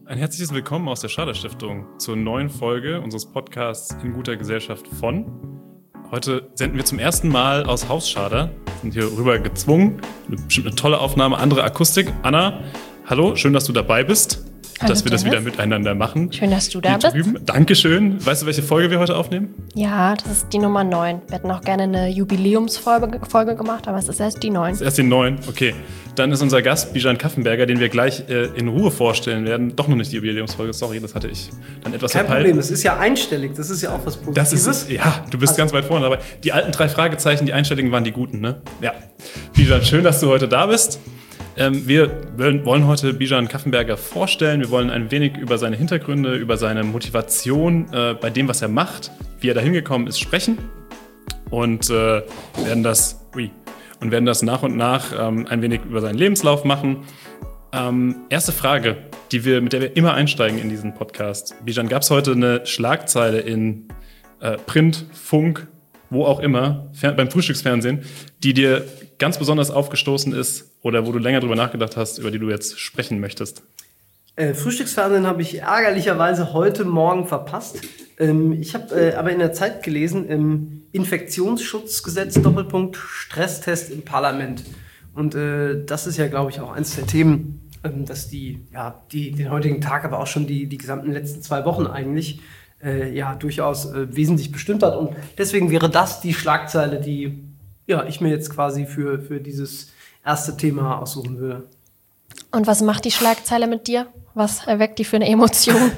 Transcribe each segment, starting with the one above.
Ein herzliches Willkommen aus der Schader-Stiftung zur neuen Folge unseres Podcasts In guter Gesellschaft von. Heute senden wir zum ersten Mal aus Haus Schader, sind hier rüber gezwungen. Bestimmt eine tolle Aufnahme, andere Akustik. Anna, hallo, schön, dass du dabei bist, hallo, dass wir das wieder miteinander machen. Schön, dass du da bist. Dankeschön. Weißt du, welche Folge wir heute aufnehmen? Ja, das ist die Nummer 9. Wir hätten auch gerne eine Jubiläumsfolge gemacht, aber es ist erst die 9. Das ist erst die 9, okay. Dann ist unser Gast Bijan Kaffenberger, den wir gleich in Ruhe vorstellen werden. Doch noch nicht die Jubiläumsfolge, sorry, das hatte ich dann etwas verpeilt. Kein Problem, es ist ja einstellig, das ist ja auch was Positives. Das ist, ja, du bist ganz weit vorne dabei. Die alten 3 Fragezeichen, die einstelligen waren die guten, ne? Ja. Bijan, schön, dass du heute da bist. Wir wollen heute Bijan Kaffenberger vorstellen. Wir wollen ein wenig über seine Hintergründe, über seine Motivation bei dem, was er macht, wie er da hingekommen ist, sprechen. Und werden das nach und nach ein wenig über seinen Lebenslauf machen. Erste Frage, mit der wir immer einsteigen in diesen Podcast. Bijan, gab es heute eine Schlagzeile in Print, Funk, wo auch immer, beim Frühstücksfernsehen, die dir ganz besonders aufgestoßen ist oder wo du länger drüber nachgedacht hast, über die du jetzt sprechen möchtest? Frühstücksfernsehen habe ich ärgerlicherweise heute Morgen verpasst. Ich habe aber in der Zeit gelesen, Infektionsschutzgesetz, Doppelpunkt, Stresstest im Parlament. Und das ist ja, glaube ich, auch eins der Themen, dass den heutigen Tag, aber auch schon die gesamten letzten 2 Wochen eigentlich durchaus wesentlich bestimmt hat. Und deswegen wäre das die Schlagzeile, die ich mir jetzt quasi für dieses erste Thema aussuchen würde. Und was macht die Schlagzeile mit dir? Was erweckt die für eine Emotion?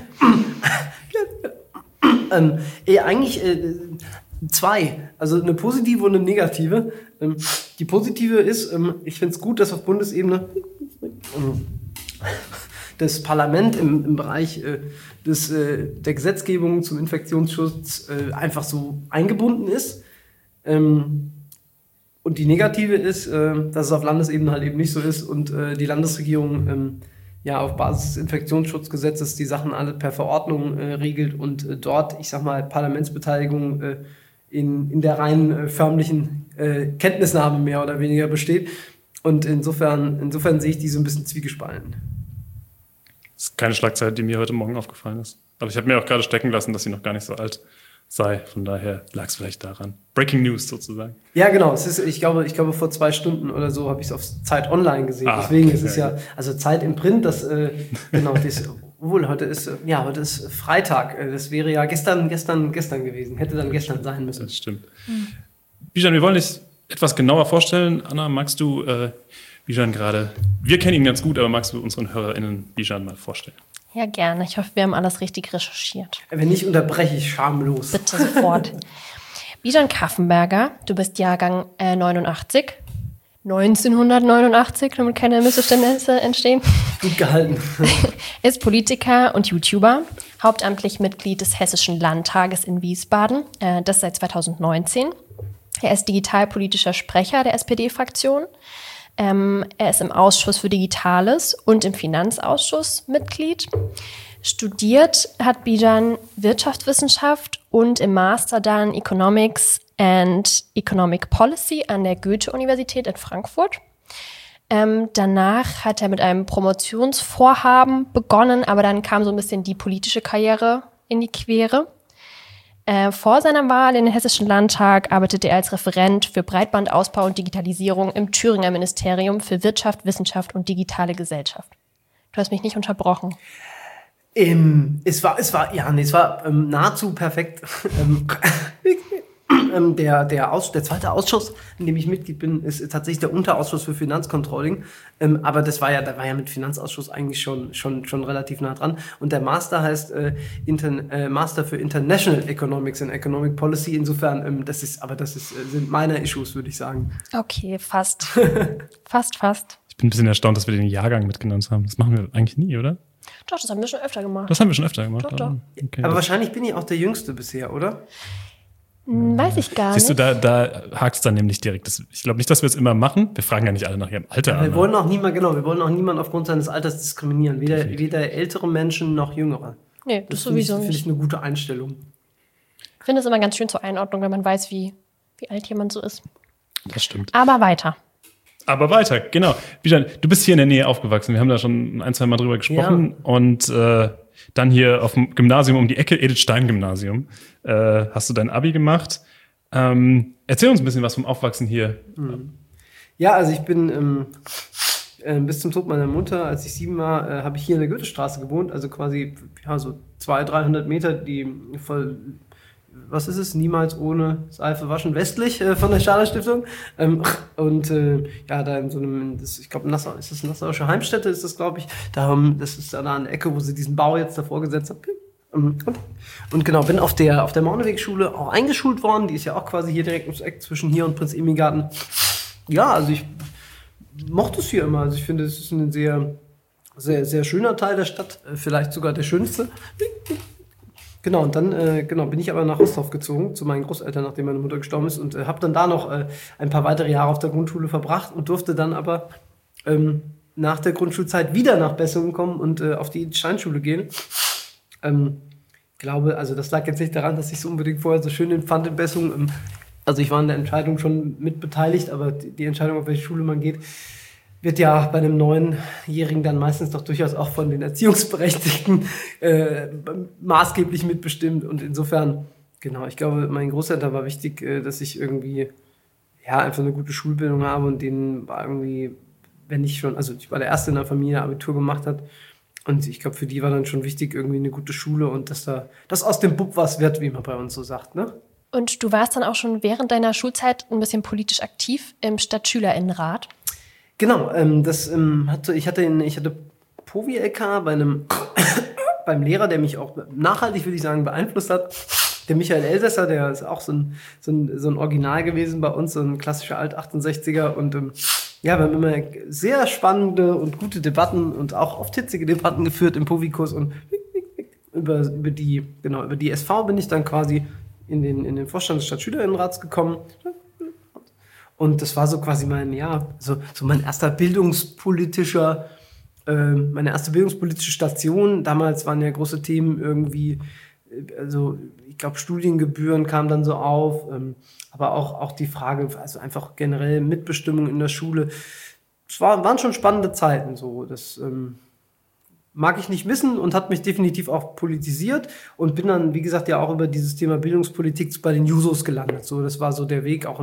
Eigentlich 2. Also eine positive und eine negative. Die positive ist, ich finde es gut, dass auf Bundesebene das Parlament im Bereich der Gesetzgebung zum Infektionsschutz einfach so eingebunden ist. Und die negative ist, dass es auf Landesebene halt eben nicht so ist und die Landesregierung auf Basis des Infektionsschutzgesetzes die Sachen alle per Verordnung regelt und dort, ich sag mal, Parlamentsbeteiligung in der rein förmlichen Kenntnisnahme mehr oder weniger besteht. Und insofern sehe ich die so ein bisschen zwiegespalten. Das ist keine Schlagzeile, die mir heute Morgen aufgefallen ist. Aber ich habe mir auch gerade stecken lassen, dass sie noch gar nicht so alt sei. Von daher lag es vielleicht daran. Breaking News sozusagen. Ja, genau. Es ist, ich glaube, vor 2 Stunden oder so habe ich es auf Zeit Online gesehen. Deswegen okay, ist es also Zeit im Print, heute ist Freitag. Das wäre ja gestern gewesen. Hätte dann gestern sein müssen. Das stimmt. Bijan, wir wollen dich etwas genauer vorstellen. Anna, magst du Bijan gerade, wir kennen ihn ganz gut, aber magst du unseren HörerInnen Bijan mal vorstellen? Ja, gerne. Ich hoffe, wir haben alles richtig recherchiert. Wenn nicht, unterbreche ich schamlos. Bitte sofort. Bijan Kaffenberger, du bist Jahrgang 1989, damit keine Missverständnisse entstehen. Gut gehalten. Ist Politiker und YouTuber, hauptamtlich Mitglied des Hessischen Landtages in Wiesbaden, das seit 2019. Er ist digitalpolitischer Sprecher der SPD-Fraktion. Er ist im Ausschuss für Digitales und im Finanzausschuss Mitglied. Studiert hat Bijan Wirtschaftswissenschaft und im Master dann Economics and Economic Policy an der Goethe-Universität in Frankfurt. Danach hat er mit einem Promotionsvorhaben begonnen, aber dann kam so ein bisschen die politische Karriere in die Quere. Vor seiner Wahl in den Hessischen Landtag arbeitete er als Referent für Breitbandausbau und Digitalisierung im Thüringer Ministerium für Wirtschaft, Wissenschaft und digitale Gesellschaft. Du hast mich nicht unterbrochen. Es war nahezu perfekt. Der zweite Ausschuss, in dem ich Mitglied bin, ist tatsächlich der Unterausschuss für Finanzcontrolling. Aber da war ja mit Finanzausschuss eigentlich schon relativ nah dran. Und der Master heißt Master für International Economics and Economic Policy. Insofern, sind meine Issues, würde ich sagen. Okay, fast. fast. Ich bin ein bisschen erstaunt, dass wir den Jahrgang mitgenannt haben. Das machen wir eigentlich nie, oder? Doch, das haben wir schon öfter gemacht. Doch. Okay. Aber wahrscheinlich bin ich auch der Jüngste bisher, oder? Weiß ich gar nicht. Siehst du, da hakst dann nämlich direkt. Ich glaube nicht, dass wir es immer machen. Wir fragen ja nicht alle nach ihrem Alter an. Wir wollen auch niemanden aufgrund seines Alters diskriminieren. Weder ältere Menschen noch jüngere. Nee, das sowieso nicht. Finde ich eine gute Einstellung. Ich finde es immer ganz schön zur Einordnung, wenn man weiß, wie alt jemand so ist. Das stimmt. Aber weiter. Aber weiter, genau. Bijan, du bist hier in der Nähe aufgewachsen. Wir haben da schon 1-2 Mal drüber gesprochen. Ja. Und dann hier auf dem Gymnasium um die Ecke, Edith-Stein-Gymnasium, hast du dein Abi gemacht. Erzähl uns ein bisschen was vom Aufwachsen hier. Ja, also ich bin bis zum Tod meiner Mutter, als ich 7 war, habe ich hier in der Goethestraße gewohnt. Also quasi so 200-300 Meter, die voll... Was ist es? Niemals ohne Seife waschen, westlich von der Schader Stiftung. Da in so einem, ich glaube, Nassau, ist das Nassauische Heimstätte, ist das, glaube ich. Das ist da an der Ecke, wo sie diesen Bau jetzt davor gesetzt haben. Und genau, bin auf der Maunewegschule auch eingeschult worden. Die ist ja auch quasi hier direkt ums Eck zwischen hier und Prinz-Emil-Garten. Ja, also ich mochte es hier immer. Also ich finde, es ist ein sehr, sehr, sehr schöner Teil der Stadt. Vielleicht sogar der schönste. Genau, und dann bin ich aber nach Rostov gezogen, zu meinen Großeltern, nachdem meine Mutter gestorben ist, und habe dann da noch ein paar weitere Jahre auf der Grundschule verbracht und durfte dann aber nach der Grundschulzeit wieder nach Bessungen kommen und auf die Steinschule gehen. Glaube, also das lag jetzt nicht daran, dass ich es unbedingt vorher so schön empfand in Bessungen. Also ich war in der Entscheidung schon mit beteiligt, aber die Entscheidung, auf welche Schule man geht, wird ja bei einem 9-Jährigen dann meistens doch durchaus auch von den Erziehungsberechtigten maßgeblich mitbestimmt. Und insofern, genau, ich glaube, meinen Großeltern war wichtig, dass ich irgendwie einfach eine gute Schulbildung habe, und denen war irgendwie, wenn ich schon, also ich war der Erste in der Familie, der Abitur gemacht hat, und ich glaube, für die war dann schon wichtig, irgendwie eine gute Schule und dass aus dem Bub was wird, wie man bei uns so sagt, ne? Und du warst dann auch schon während deiner Schulzeit ein bisschen politisch aktiv im Stadtschülerinnenrat. Genau, ich hatte Povi-LK beim Lehrer, der mich auch nachhaltig, würde ich sagen, beeinflusst hat. Der Michael Elsässer, der ist auch so ein Original gewesen bei uns, so ein klassischer Alt-68er. Und wir haben immer sehr spannende und gute Debatten und auch oft hitzige Debatten geführt im Povi-Kurs. Und über die SV bin ich dann quasi in den Vorstand des Stadtschülerinnenrats gekommen. Und das war so quasi meine erste bildungspolitische Station. Damals waren ja große Themen irgendwie, also ich glaube, Studiengebühren kamen dann so auf, aber auch die Frage, also einfach generell Mitbestimmung in der Schule. Es waren schon spannende Zeiten, so. Das mag ich nicht missen und hat mich definitiv auch politisiert, und bin dann, wie gesagt, ja auch über dieses Thema Bildungspolitik bei den Jusos gelandet. So, das war so der Weg. Auch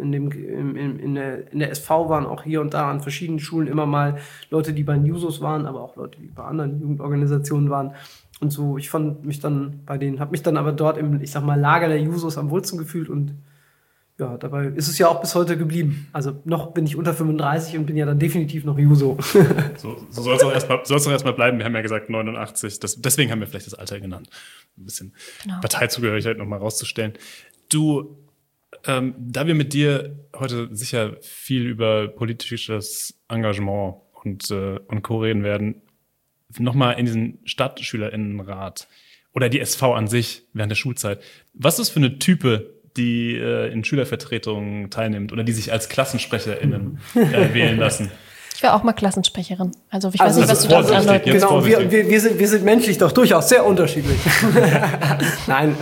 in der SV waren auch hier und da an verschiedenen Schulen immer mal Leute, die bei den Jusos waren, aber auch Leute, die bei anderen Jugendorganisationen waren. Und so, ich fand mich dann habe mich dann aber dort im, ich sag mal, Lager der Jusos am wohlsten gefühlt, und ja, dabei ist es ja auch bis heute geblieben. Also noch bin ich unter 35 und bin ja dann definitiv noch Juso. So soll es auch erstmal bleiben. Wir haben ja gesagt 89. Deswegen haben wir vielleicht das Alter genannt. Ein bisschen Parteizugehörigkeit nochmal rauszustellen. Du, da wir mit dir heute sicher viel über politisches Engagement und Co. reden werden, nochmal in diesen StadtschülerInnenrat oder die SV an sich während der Schulzeit. Was ist das für eine Type, die in Schülervertretungen teilnimmt oder die sich als KlassensprecherInnen wählen lassen? Ich wäre auch mal Klassensprecherin. Also ich weiß nicht, was du da andeuten. Genau, wir sind menschlich doch durchaus sehr unterschiedlich. Nein,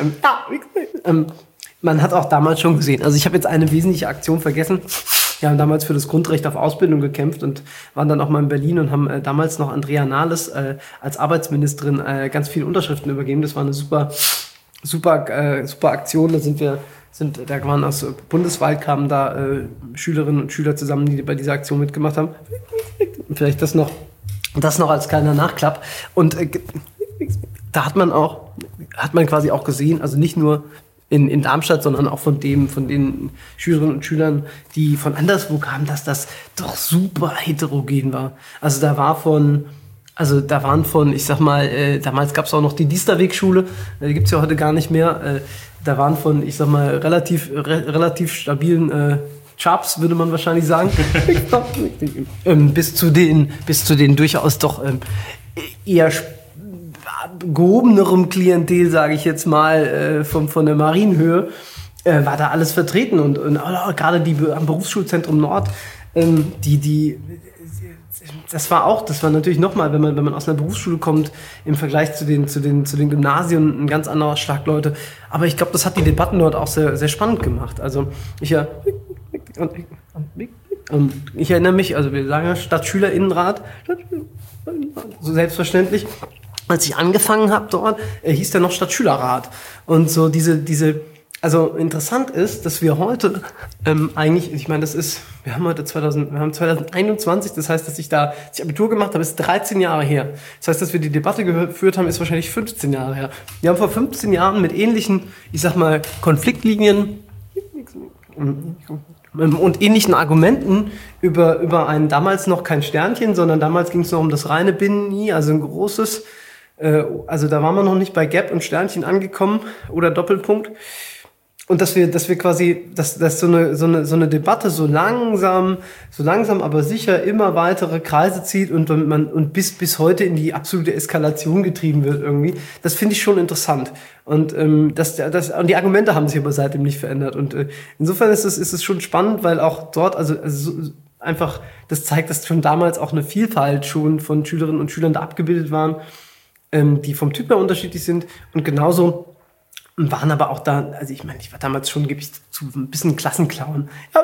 man hat auch damals schon gesehen, also ich habe jetzt eine wesentliche Aktion vergessen. Wir haben damals für das Grundrecht auf Ausbildung gekämpft und waren dann auch mal in Berlin und haben damals noch Andrea Nahles als Arbeitsministerin ganz viele Unterschriften übergeben. Das war eine super Aktion. Da waren aus bundesweit kamen da Schülerinnen und Schüler zusammen, die bei dieser Aktion mitgemacht haben. Vielleicht das noch als kleiner Nachklapp. Und da hat man quasi auch gesehen, also nicht nur in Darmstadt, sondern auch von den Schülerinnen und Schülern, die von anderswo kamen, dass das doch super heterogen war. Also da waren von, ich sag mal, damals gab es auch noch die Diesterwegschule, die gibt's ja heute gar nicht mehr. Da waren von, ich sag mal, relativ stabilen Chaps, würde man wahrscheinlich sagen, bis zu den durchaus doch eher gehobenerem Klientel, sage ich jetzt mal, von der Marienhöhe, war da alles vertreten und gerade die am Berufsschulzentrum Nord, das war natürlich nochmal, wenn man aus einer Berufsschule kommt, im Vergleich zu den Gymnasien ein ganz anderer Schlag Leute. Aber ich glaube, das hat die Debatten dort auch sehr, sehr spannend gemacht. Also Ich erinnere mich, also wir sagen ja Stadtschülerinnenrat, so selbstverständlich. Als ich angefangen habe dort, hieß der noch Stadtschülerrat. Und so also interessant ist, dass wir heute eigentlich, ich meine, wir haben 2021, das heißt, dass ich Abitur gemacht habe, ist 13 Jahre her. Das heißt, dass wir die Debatte geführt haben, ist wahrscheinlich 15 Jahre her. Wir haben vor 15 Jahren mit ähnlichen, ich sag mal, Konfliktlinien und ähnlichen Argumenten über ein damals noch kein Sternchen, sondern damals ging es noch um das reine Binnen-I, also ein großes, also da waren wir noch nicht bei Gap und Sternchen angekommen oder Doppelpunkt. Und dass wir quasi, dass so eine Debatte so langsam, aber sicher immer weitere Kreise zieht und bis heute in die absolute Eskalation getrieben wird irgendwie. Das finde ich schon interessant. Und und die Argumente haben sich aber seitdem nicht verändert. Und insofern ist es schon spannend, weil auch dort, einfach, das zeigt, dass schon damals auch eine Vielfalt schon von Schülerinnen und Schülern da abgebildet waren, die vom Typ her unterschiedlich sind. Und genauso waren aber auch da, also ich meine, ich war damals schon, gebe ich zu, ein bisschen Klassenclown.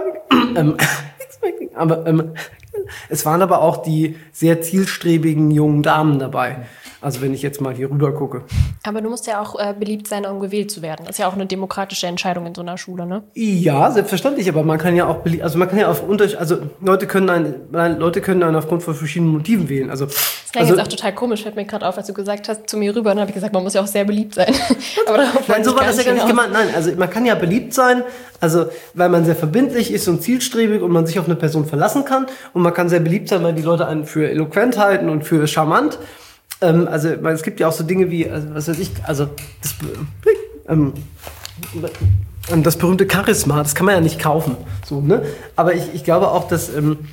Aber es waren aber auch die sehr zielstrebigen jungen Damen dabei. Also wenn ich jetzt mal hier rüber gucke. Aber du musst ja auch beliebt sein, um gewählt zu werden. Das ist ja auch eine demokratische Entscheidung in so einer Schule, ne? Ja, selbstverständlich. Aber man kann ja auch Leute können einen aufgrund von verschiedenen Motiven wählen. Das klingt jetzt auch total komisch, fällt mir gerade auf, als du gesagt hast zu mir rüber. Dann habe ich gesagt, man muss ja auch sehr beliebt sein. Aber nein, so war das ja gar nicht gemeint. Nein, also man kann ja beliebt sein, also weil man sehr verbindlich ist und zielstrebig und man sich auf eine Person verlassen kann. Und man kann sehr beliebt sein, weil die Leute einen für eloquent halten und für charmant. Es gibt ja auch so Dinge wie, das berühmte Charisma, das kann man ja nicht kaufen, so, ne? Aber ich glaube auch, dass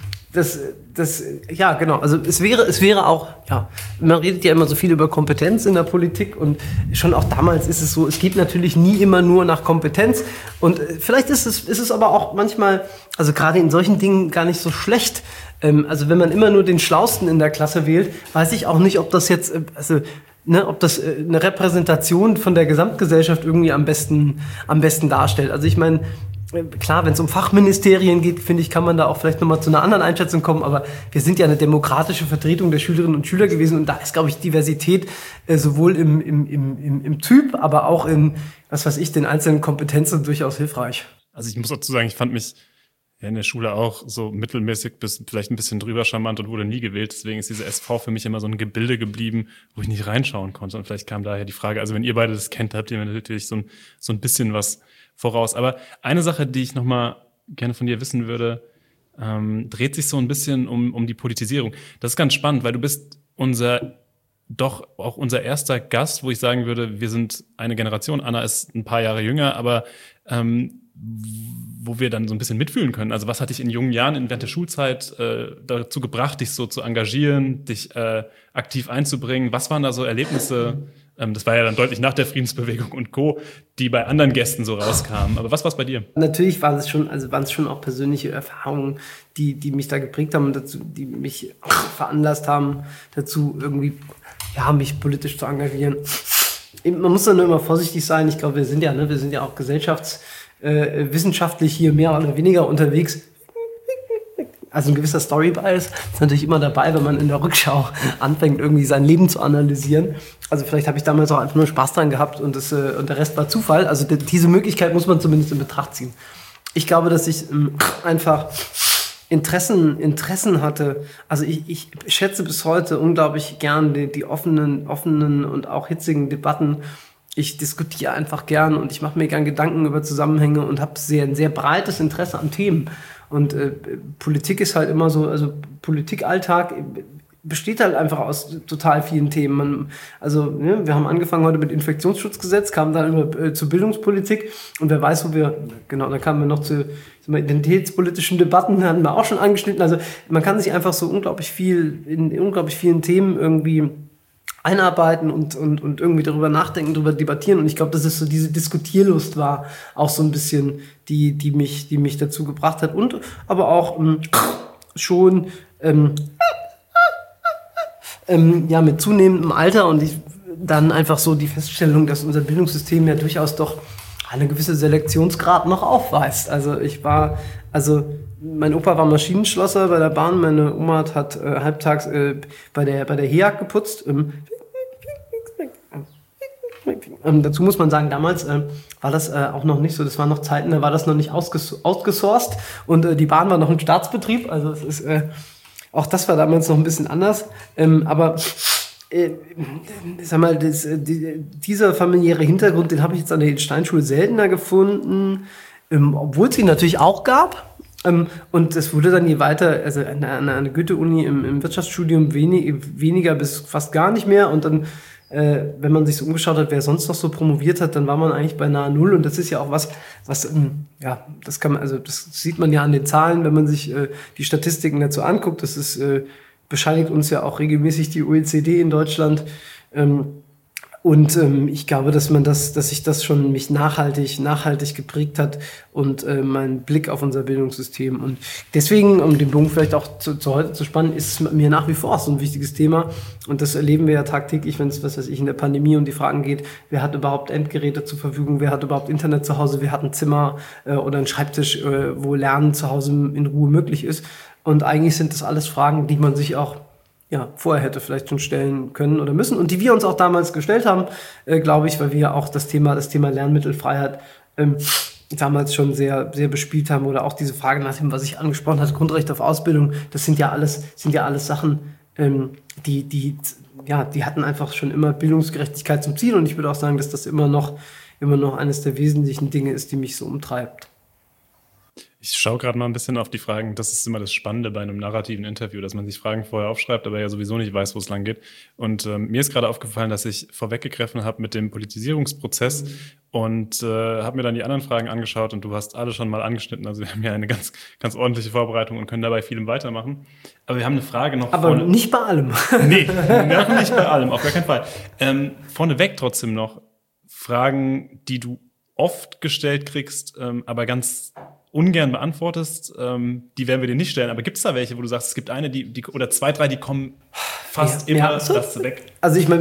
ja, genau, also es wäre auch, ja, man redet ja immer so viel über Kompetenz in der Politik und schon auch damals ist es so, es geht natürlich nie immer nur nach Kompetenz und vielleicht ist es aber auch manchmal, also gerade in solchen Dingen gar nicht so schlecht. Also wenn man immer nur den Schlausten in der Klasse wählt, weiß ich auch nicht, ob das jetzt, ob das eine Repräsentation von der Gesamtgesellschaft irgendwie am besten darstellt. Also ich meine, klar, wenn es um Fachministerien geht, finde ich, kann man da auch vielleicht nochmal zu einer anderen Einschätzung kommen, aber wir sind ja eine demokratische Vertretung der Schülerinnen und Schüler gewesen und da ist, glaube ich, Diversität sowohl im Typ, aber auch in, den einzelnen Kompetenzen durchaus hilfreich. Also ich muss dazu sagen, ich fand mich in der Schule auch so mittelmäßig bis vielleicht ein bisschen drüber charmant und wurde nie gewählt. Deswegen ist diese SV für mich immer so ein Gebilde geblieben, wo ich nicht reinschauen konnte. Und vielleicht kam daher die Frage, also wenn ihr beide das kennt, habt ihr mir natürlich so ein bisschen was voraus. Aber eine Sache, die ich nochmal gerne von dir wissen würde, dreht sich so ein bisschen um die Politisierung. Das ist ganz spannend, weil du bist unser erster Gast, wo ich sagen würde, wir sind eine Generation. Anna ist ein paar Jahre jünger, aber wo wir dann so ein bisschen mitfühlen können. Also was hat dich in jungen Jahren während der Schulzeit dazu gebracht, dich so zu engagieren, dich aktiv einzubringen? Was waren da so Erlebnisse? Das war ja dann deutlich nach der Friedensbewegung und Co., die bei anderen Gästen so rauskamen. Aber was war es bei dir? Natürlich waren es schon auch persönliche Erfahrungen, die mich da geprägt haben und die mich veranlasst haben, dazu irgendwie, ja, mich politisch zu engagieren. Man muss da nur immer vorsichtig sein. Ich glaube, wir sind ja auch wissenschaftlich hier mehr oder weniger unterwegs. Also ein gewisser Story-Bias ist natürlich immer dabei, wenn man in der Rückschau anfängt, irgendwie sein Leben zu analysieren. Also vielleicht habe ich damals auch einfach nur Spaß dran gehabt und der Rest war Zufall. Also diese Möglichkeit muss man zumindest in Betracht ziehen. Ich glaube, dass ich einfach Interessen hatte. Also ich schätze bis heute unglaublich gern die offenen und auch hitzigen Debatten. Ich diskutiere einfach gern und ich mache mir gern Gedanken über Zusammenhänge und habe ein sehr breites Interesse an Themen. Und Politik ist halt immer so, also Politikalltag besteht halt einfach aus total vielen Themen. Wir haben angefangen heute mit Infektionsschutzgesetz, kamen dann zur Bildungspolitik und wer weiß, dann kamen wir noch zu identitätspolitischen Debatten, hatten wir auch schon angeschnitten. Also man kann sich einfach so unglaublich vielen Themen irgendwie einarbeiten und irgendwie darüber nachdenken, darüber debattieren. Und ich glaube, dass es so diese Diskutierlust war, auch so ein bisschen, die mich dazu gebracht hat. Und aber auch schon mit zunehmendem Alter und dann einfach so die Feststellung, dass unser Bildungssystem ja durchaus doch eine gewisse Selektionsgrad noch aufweist. Also mein Opa war Maschinenschlosser bei der Bahn, meine Oma hat halbtags bei der HEAG geputzt. Dazu muss man sagen, damals war das auch noch nicht so, das waren noch Zeiten, da war das noch nicht outgesourced und die Bahn war noch ein Staatsbetrieb, also es ist, auch das war damals noch ein bisschen anders, aber sag mal, dieser familiäre Hintergrund, den habe ich jetzt an der Steinschule seltener gefunden, obwohl es ihn natürlich auch gab. Und es wurde dann je weiter, also an der Goethe-Uni im Wirtschaftsstudium weniger bis fast gar nicht mehr. Und dann, wenn man sich so umgeschaut hat, wer sonst noch so promoviert hat, dann war man eigentlich bei nahe Null. Und das ist ja auch was ja, das kann man, also das sieht man ja an den Zahlen, wenn man sich die Statistiken dazu anguckt. Das ist, bescheinigt uns ja auch regelmäßig die OECD in Deutschland. Und ich glaube, dass sich das schon mich nachhaltig geprägt hat und mein Blick auf unser Bildungssystem. Und deswegen, um den Bogen vielleicht auch zu heute zu spannen, ist es mir nach wie vor auch so ein wichtiges Thema. Und das erleben wir ja tagtäglich, wenn es, was weiß ich, in der Pandemie um die Fragen geht, wer hat überhaupt Endgeräte zur Verfügung, wer hat überhaupt Internet zu Hause, wer hat ein Zimmer oder einen Schreibtisch, wo Lernen zu Hause in Ruhe möglich ist. Und eigentlich sind das alles Fragen, die man sich auch vorher hätte vielleicht schon stellen können oder müssen und die wir uns auch damals gestellt haben, glaube ich, weil wir ja auch das Thema Lernmittelfreiheit damals schon sehr, sehr bespielt haben oder auch diese Frage nach dem, was ich angesprochen habe, Grundrecht auf Ausbildung, das sind ja alles Sachen, die hatten einfach schon immer Bildungsgerechtigkeit zum Ziel und ich würde auch sagen, dass das immer noch eines der wesentlichen Dinge ist, die mich so umtreibt. Ich schaue gerade mal ein bisschen auf die Fragen. Das ist immer das Spannende bei einem narrativen Interview, dass man sich Fragen vorher aufschreibt, aber ja sowieso nicht weiß, wo es lang geht. Und mir ist gerade aufgefallen, dass ich vorweggegriffen habe mit dem Politisierungsprozess und habe mir dann die anderen Fragen angeschaut und du hast alle schon mal angeschnitten. Also wir haben ja eine ganz, ganz ordentliche Vorbereitung und können dabei vielem weitermachen. Aber wir haben eine Frage noch. Aber nicht bei allem. Nee, noch nicht bei allem, auf gar keinen Fall. Vorneweg trotzdem noch Fragen, die du oft gestellt kriegst, aber ganz ungern beantwortest, die werden wir dir nicht stellen. Aber gibt es da welche, wo du sagst, es gibt eine, die oder zwei, drei, die kommen fast immer das weg? Also ich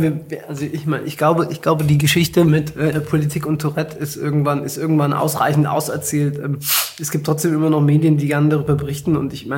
glaube, die Geschichte mit Politik und Tourette ist irgendwann ausreichend auserzählt. Es gibt trotzdem immer noch Medien, die gerne darüber berichten. Und ich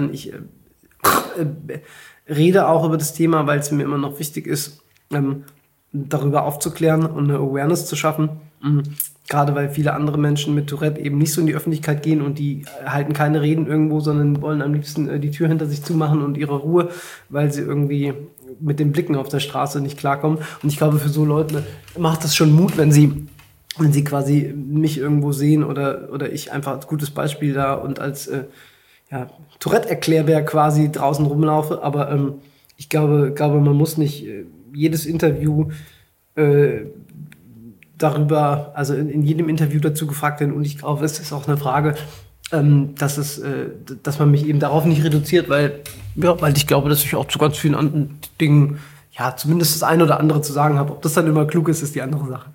rede auch über das Thema, weil es mir immer noch wichtig ist, darüber aufzuklären und eine Awareness zu schaffen. Gerade weil viele andere Menschen mit Tourette eben nicht so in die Öffentlichkeit gehen und die halten keine Reden irgendwo, sondern wollen am liebsten die Tür hinter sich zumachen und ihre Ruhe, weil sie irgendwie mit den Blicken auf der Straße nicht klarkommen. Und ich glaube, für so Leute macht das schon Mut, wenn sie quasi mich irgendwo sehen oder ich einfach als gutes Beispiel da und als Tourette-Erklärbär quasi draußen rumlaufe. Aber ich glaube, man muss nicht jedes Interview darüber, also in jedem Interview dazu gefragt werden. Und ich glaube, es ist auch eine Frage, dass man mich eben darauf nicht reduziert, weil ich glaube, dass ich auch zu ganz vielen anderen Dingen zumindest das eine oder andere zu sagen habe. Ob das dann immer klug ist die andere Sache.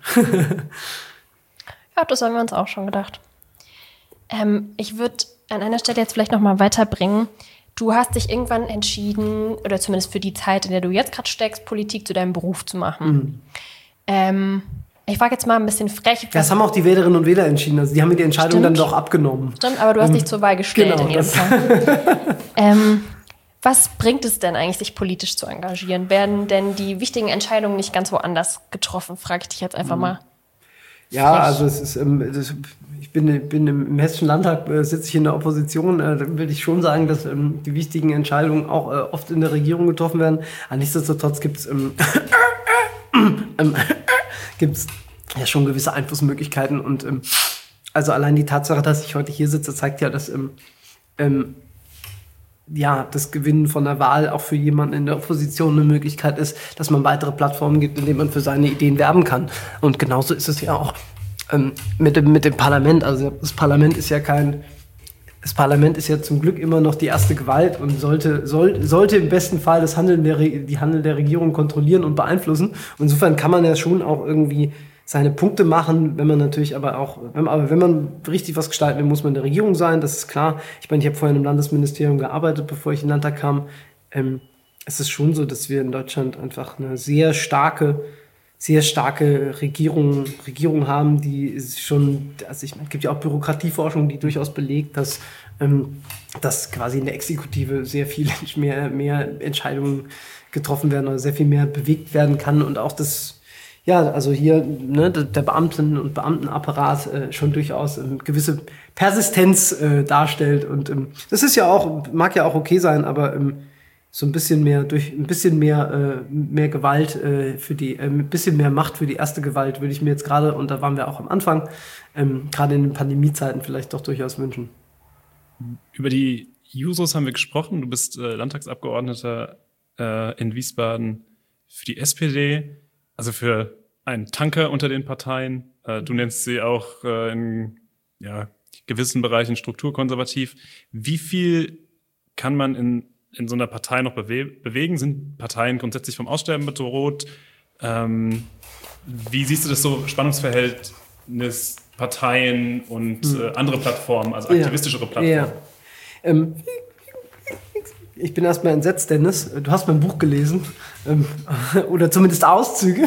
Ja, das haben wir uns auch schon gedacht. Ich würde an einer Stelle jetzt vielleicht noch mal weiterbringen. Du hast dich irgendwann entschieden, oder zumindest für die Zeit, in der du jetzt gerade steckst, Politik zu deinem Beruf zu machen. Ich frage jetzt mal ein bisschen frech. Das haben auch die Wählerinnen und Wähler entschieden. Also die haben mir die Entscheidung dann doch abgenommen. Stimmt, aber du hast dich zur Wahl gestellt in jedem Fall. Was bringt es denn eigentlich, sich politisch zu engagieren? Werden denn die wichtigen Entscheidungen nicht ganz woanders getroffen? Frage ich dich jetzt einfach mal. Ja, also es ist, ich bin im Hessischen Landtag, sitze ich in der Opposition, da will ich schon sagen, dass die wichtigen Entscheidungen auch oft in der Regierung getroffen werden. Aber nichtsdestotrotz gibt es ja schon gewisse Einflussmöglichkeiten und also allein die Tatsache, dass ich heute hier sitze, zeigt ja, dass das Gewinnen von der Wahl auch für jemanden in der Opposition eine Möglichkeit ist, dass man weitere Plattformen gibt, in denen man für seine Ideen werben kann. Und genauso ist es ja auch mit dem Parlament. Also das Parlament ist ja zum Glück immer noch die erste Gewalt und sollte im besten Fall die Handeln der Regierung kontrollieren und beeinflussen. Und insofern kann man ja schon auch irgendwie seine Punkte machen, wenn man natürlich wenn man richtig was gestalten will, muss man in der Regierung sein, das ist klar. Ich meine, ich habe vorher im Landesministerium gearbeitet, bevor ich in den Landtag kam. Es ist schon so, dass wir in Deutschland einfach eine sehr starke sehr starke Regierungen haben, die schon, also ich meine, es gibt ja auch Bürokratieforschung, die durchaus belegt, dass quasi in der Exekutive sehr viel mehr Entscheidungen getroffen werden oder sehr viel mehr bewegt werden kann und auch das, ja, also hier ne, der Beamten- und Beamtenapparat schon durchaus gewisse Persistenz darstellt und das ist ja auch, mag ja auch okay sein, aber so ein bisschen mehr mehr Gewalt ein bisschen mehr Macht für die erste Gewalt würde ich mir jetzt gerade, und da waren wir auch am Anfang, gerade in den Pandemiezeiten vielleicht doch durchaus wünschen. Über die Jusos haben wir gesprochen. Du bist Landtagsabgeordneter in Wiesbaden für die SPD, also für einen Tanker unter den Parteien. Du nennst sie auch in gewissen Bereichen strukturkonservativ. Wie viel kann man in so einer Partei noch bewegen? Sind Parteien grundsätzlich vom Aussterben bedroht? Wie siehst du das so, Spannungsverhältnis Parteien und andere Plattformen, also aktivistischere Plattformen? Ja. Ich bin erstmal entsetzt, Dennis. Du hast mein Buch gelesen. Oder zumindest Auszüge.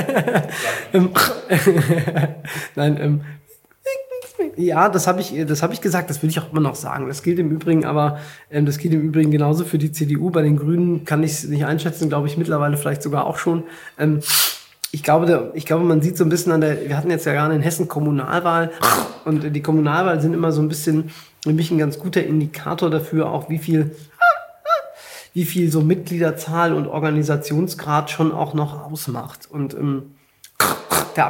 Nein, ja, das habe ich gesagt, das will ich auch immer noch sagen. Das gilt im Übrigen genauso für die CDU. Bei den Grünen kann ich es nicht einschätzen, glaube ich mittlerweile vielleicht sogar auch schon. Ich glaube, man sieht so ein bisschen wir hatten jetzt ja gerade in Hessen Kommunalwahl und die Kommunalwahl sind immer so ein bisschen, für mich ein ganz guter Indikator dafür, auch wie viel so Mitgliederzahl und Organisationsgrad schon auch noch ausmacht. Und der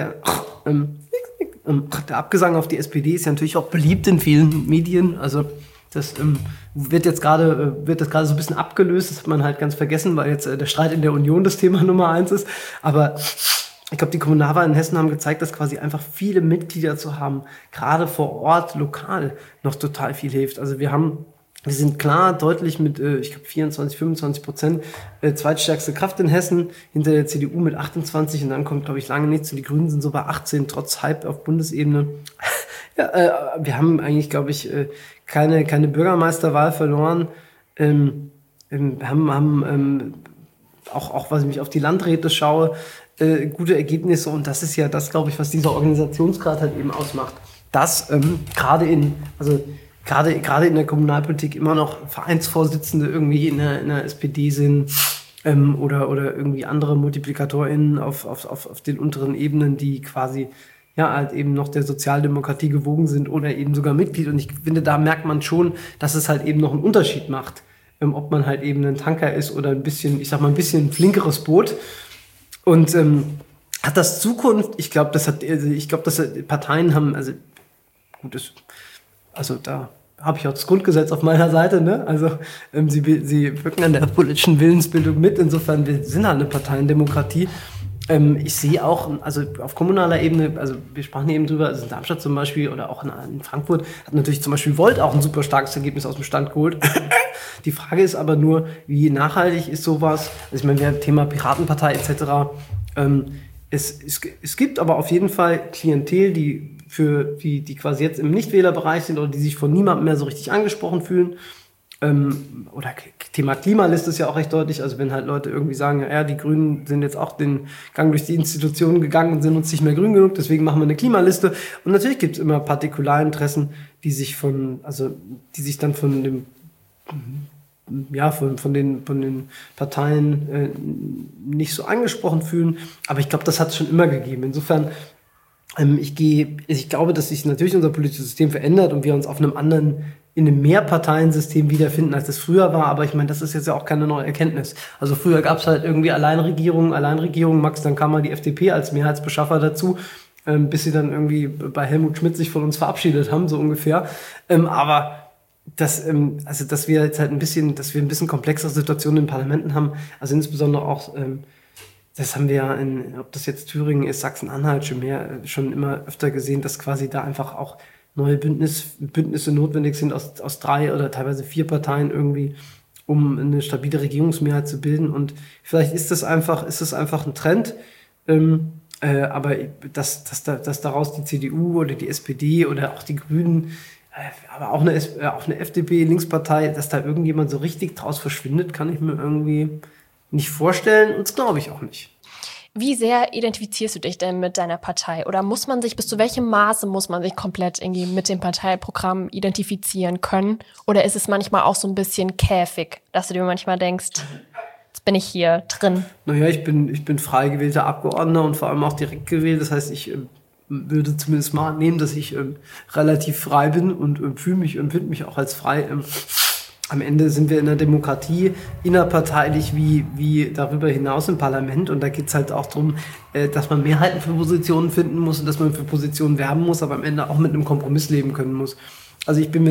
Abgesang auf die SPD ist ja natürlich auch beliebt in vielen Medien. Also das wird gerade so ein bisschen abgelöst. Das hat man halt ganz vergessen, weil jetzt der Streit in der Union das Thema Nummer 1 ist. Aber ich glaube, die Kommunalwahlen in Hessen haben gezeigt, dass quasi einfach viele Mitglieder zu haben, gerade vor Ort, lokal, noch total viel hilft. Also wir sind klar deutlich mit, ich glaube 24-25% zweitstärkste Kraft in Hessen, hinter der CDU mit 28 und dann kommt, glaube ich, lange nichts und die Grünen sind so bei 18, trotz Hype auf Bundesebene. Ja, wir haben eigentlich, glaube ich, keine Bürgermeisterwahl verloren. Haben auch, was ich mich auf die Landräte schaue, gute Ergebnisse und das ist ja das, glaube ich, was dieser Organisationsgrad halt eben ausmacht. Dass gerade in der Kommunalpolitik immer noch Vereinsvorsitzende irgendwie in der SPD sind oder irgendwie andere MultiplikatorInnen auf den unteren Ebenen, die quasi ja halt eben noch der Sozialdemokratie gewogen sind oder eben sogar Mitglied. Und ich finde, da merkt man schon, dass es halt eben noch einen Unterschied macht, ob man halt eben ein Tanker ist oder ein bisschen flinkeres Boot. Und hat das Zukunft? Ich glaube, dass Parteien haben, da habe ich auch das Grundgesetz auf meiner Seite, ne? Also sie wirken an der politischen Willensbildung mit. Insofern, wir sind halt eine Parteiendemokratie. Ich sehe auch, also auf kommunaler Ebene, also wir sprachen eben drüber, also in Darmstadt zum Beispiel oder auch in Frankfurt hat natürlich zum Beispiel Volt auch ein super starkes Ergebnis aus dem Stand geholt. Die Frage ist aber nur, wie nachhaltig ist sowas? Also ich meine, wir haben Thema Piratenpartei etc. Es gibt aber auf jeden Fall Klientel, die quasi jetzt im Nichtwählerbereich sind oder die sich von niemandem mehr so richtig angesprochen fühlen. Oder Thema Klimaliste ist ja auch recht deutlich. Also wenn halt Leute irgendwie sagen, ja, die Grünen sind jetzt auch den Gang durch die Institutionen gegangen und sind uns nicht mehr grün genug, deswegen machen wir eine Klimaliste. Und natürlich gibt es immer Partikularinteressen, die sich dann von den Parteien nicht so angesprochen fühlen. Aber ich glaube, das hat es schon immer gegeben. Insofern, ich glaube, dass sich natürlich unser politisches System verändert und wir uns in einem Mehrparteiensystem wiederfinden, als das früher war. Aber ich meine, das ist jetzt ja auch keine neue Erkenntnis. Also früher gab es halt irgendwie Alleinregierung, Max, dann kam mal die FDP als Mehrheitsbeschaffer dazu, bis sie dann irgendwie bei Helmut Schmidt sich von uns verabschiedet haben, so ungefähr. Aber dass wir jetzt halt ein bisschen komplexere Situationen in Parlamenten haben, also insbesondere auch, das haben wir ja ob das jetzt Thüringen ist, Sachsen-Anhalt schon immer öfter gesehen, dass quasi da einfach auch neue Bündnisse notwendig sind aus 3 oder teilweise 4 Parteien irgendwie, um eine stabile Regierungsmehrheit zu bilden. Und vielleicht ist das einfach ein Trend, aber dass daraus die CDU oder die SPD oder auch die Grünen, aber auch eine FDP, Linkspartei, dass da irgendjemand so richtig draus verschwindet, kann ich mir irgendwie nicht vorstellen und das glaube ich auch nicht. Wie sehr identifizierst du dich denn mit deiner Partei? Oder bis zu welchem Maße muss man sich komplett irgendwie mit dem Parteiprogramm identifizieren können? Oder ist es manchmal auch so ein bisschen käfig, dass du dir manchmal denkst, jetzt bin ich hier drin? Naja, ich bin frei gewählter Abgeordneter und vor allem auch direkt gewählt. Das heißt, ich würde zumindest mal annehmen, dass ich relativ frei bin und empfinde mich auch als frei. Am Ende sind wir in der Demokratie innerparteilich wie darüber hinaus im Parlament, und da geht's halt auch darum, dass man Mehrheiten für Positionen finden muss und dass man für Positionen werben muss, aber am Ende auch mit einem Kompromiss leben können muss. Also ich bin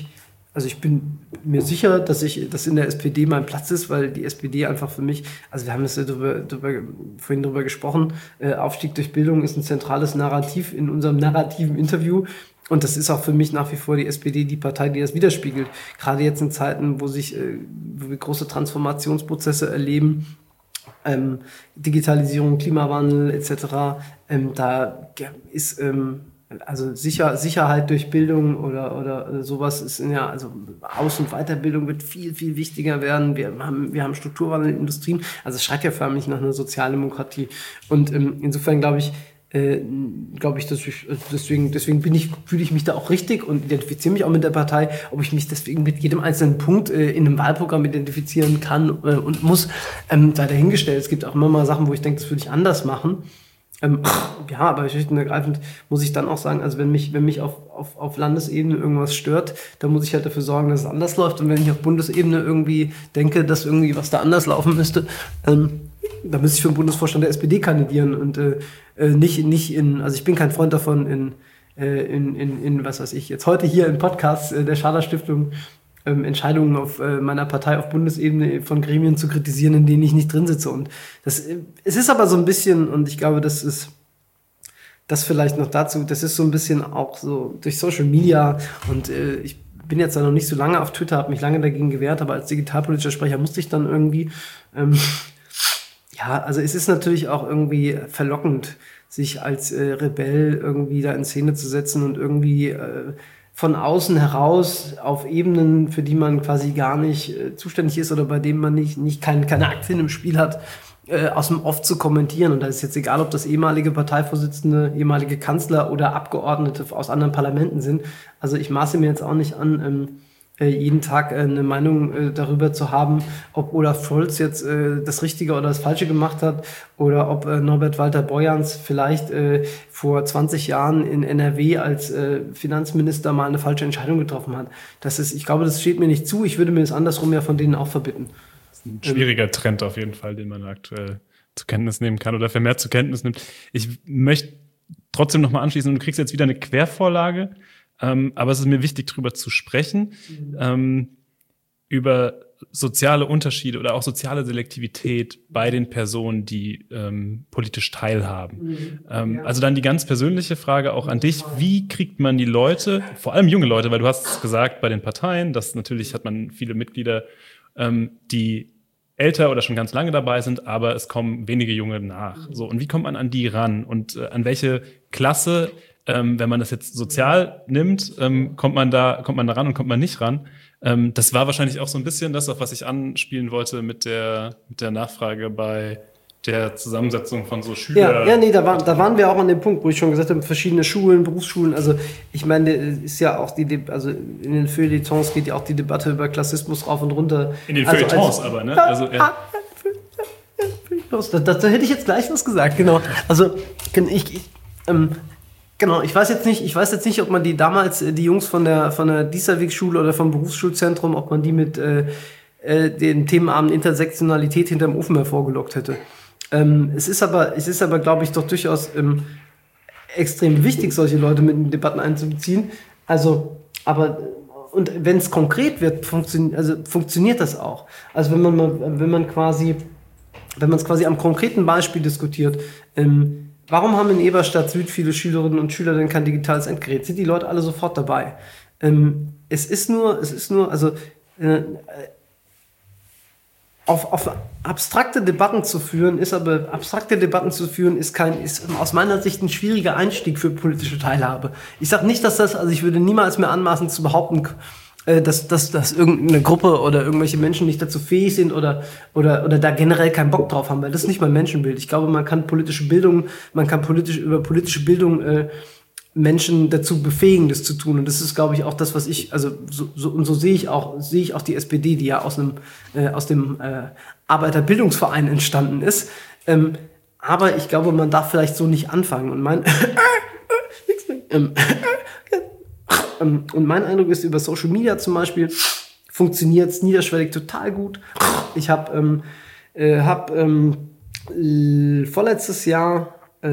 mir sicher, dass in der SPD mein Platz ist, weil die SPD einfach für mich, also wir haben das ja vorhin drüber gesprochen, Aufstieg durch Bildung ist ein zentrales Narrativ in unserem narrativen Interview. Und das ist auch für mich nach wie vor die SPD, die Partei, die das widerspiegelt. Gerade jetzt in Zeiten, wo wir große Transformationsprozesse erleben, Digitalisierung, Klimawandel etc., da ist also Sicherheit durch Bildung oder sowas ist also Aus- und Weiterbildung wird viel, viel wichtiger werden. Wir haben Strukturwandel in Industrien, also es schreit ja förmlich nach einer Sozialdemokratie. Und insofern glaube ich, deswegen fühle ich mich da auch richtig und identifiziere mich auch mit der Partei. Ob ich mich deswegen mit jedem einzelnen Punkt in einem Wahlprogramm identifizieren kann und muss, sei dahingestellt. Es gibt auch immer mal Sachen, wo ich denke, das würde ich anders machen. Ja, aber schlicht und ergreifend muss ich dann auch sagen, also wenn mich auf Landesebene irgendwas stört, dann muss ich halt dafür sorgen, dass es anders läuft. Und wenn ich auf Bundesebene irgendwie denke, dass irgendwie was da anders laufen müsste, da müsste ich für den Bundesvorstand der SPD kandidieren und also ich bin kein Freund davon, was weiß ich, jetzt heute hier im Podcast der Schader Stiftung Entscheidungen auf meiner Partei auf Bundesebene von Gremien zu kritisieren, in denen ich nicht drin sitze. Und es ist aber so ein bisschen, und ich glaube, das vielleicht noch dazu, das ist so ein bisschen auch so durch Social Media, und ich bin jetzt da noch nicht so lange auf Twitter, habe mich lange dagegen gewehrt, aber als digitalpolitischer Sprecher musste ich dann irgendwie, ja, also es ist natürlich auch irgendwie verlockend, sich als Rebell irgendwie da in Szene zu setzen und irgendwie von außen heraus auf Ebenen, für die man quasi gar nicht zuständig ist oder bei denen man keine Aktien im Spiel hat, aus dem Off zu kommentieren. Und da ist jetzt egal, ob das ehemalige Parteivorsitzende, ehemalige Kanzler oder Abgeordnete aus anderen Parlamenten sind. Also ich maße mir jetzt auch nicht an, jeden Tag eine Meinung darüber zu haben, ob Olaf Scholz jetzt das Richtige oder das Falsche gemacht hat oder ob Norbert Walter Borjans vielleicht vor 20 Jahren in NRW als Finanzminister mal eine falsche Entscheidung getroffen hat. Ich glaube, das steht mir nicht zu. Ich würde mir das andersrum ja von denen auch verbitten. Das ist ein schwieriger Trend auf jeden Fall, den man aktuell zur Kenntnis nehmen kann oder vermehrt zur Kenntnis nimmt. Ich möchte trotzdem nochmal anschließen, du kriegst jetzt wieder eine Quervorlage. Aber es ist mir wichtig, darüber zu sprechen, über soziale Unterschiede oder auch soziale Selektivität bei den Personen, die politisch teilhaben. Also dann die ganz persönliche Frage auch an dich: Wie kriegt man die Leute, vor allem junge Leute, weil du hast es gesagt, bei den Parteien, dass natürlich hat man viele Mitglieder, die älter oder schon ganz lange dabei sind, aber es kommen wenige Junge nach. So, und wie kommt man an die ran? Und an welche Klasse, wenn man das jetzt sozial nimmt, kommt man da ran und kommt man nicht ran? Das war wahrscheinlich auch so ein bisschen das, auf was ich anspielen wollte mit der Nachfrage bei der Zusammensetzung von so Schülern. Ja, nee, da waren wir auch an dem Punkt, wo ich schon gesagt habe, verschiedene Schulen, Berufsschulen, also ich meine, ist ja auch also in den Feuilletons geht ja auch die Debatte über Klassismus rauf und runter. In den Feuilletons aber, ne? Also, ja. Da hätte ich jetzt gleich was gesagt, genau. Also, genau, ich weiß jetzt nicht, ob man die damals, die Jungs von der Dieserweg-Schule oder vom Berufsschulzentrum, ob man die mit den Themenabend Intersektionalität hinterm Ofen hervorgelockt hätte. Es ist aber, glaube ich, doch durchaus extrem wichtig, solche Leute mit in Debatten einzubeziehen. Also, und wenn es konkret wird, funktioniert das auch. Also wenn man es quasi am konkreten Beispiel diskutiert, warum haben in Eberstadt Süd viele Schülerinnen und Schüler denn kein digitales Endgerät? Sind die Leute alle sofort dabei? Es ist nur, also auf abstrakte Debatten zu führen, ist aus meiner Sicht ein schwieriger Einstieg für politische Teilhabe. Ich sage nicht, ich würde niemals mehr anmaßen zu behaupten, dass irgendeine Gruppe oder irgendwelche Menschen nicht dazu fähig sind oder da generell keinen Bock drauf haben, weil das ist nicht mein Menschenbild. Ich glaube, man kann über politische Bildung Menschen dazu befähigen, das zu tun. Und das ist, glaube ich, auch das, was ich, also so sehe ich auch die SPD, die ja aus dem Arbeiterbildungsverein entstanden ist. Aber ich glaube, man darf vielleicht so nicht anfangen. Und mein Eindruck ist, über Social Media zum Beispiel funktioniert es niederschwellig total gut. Ich habe vorletztes Jahr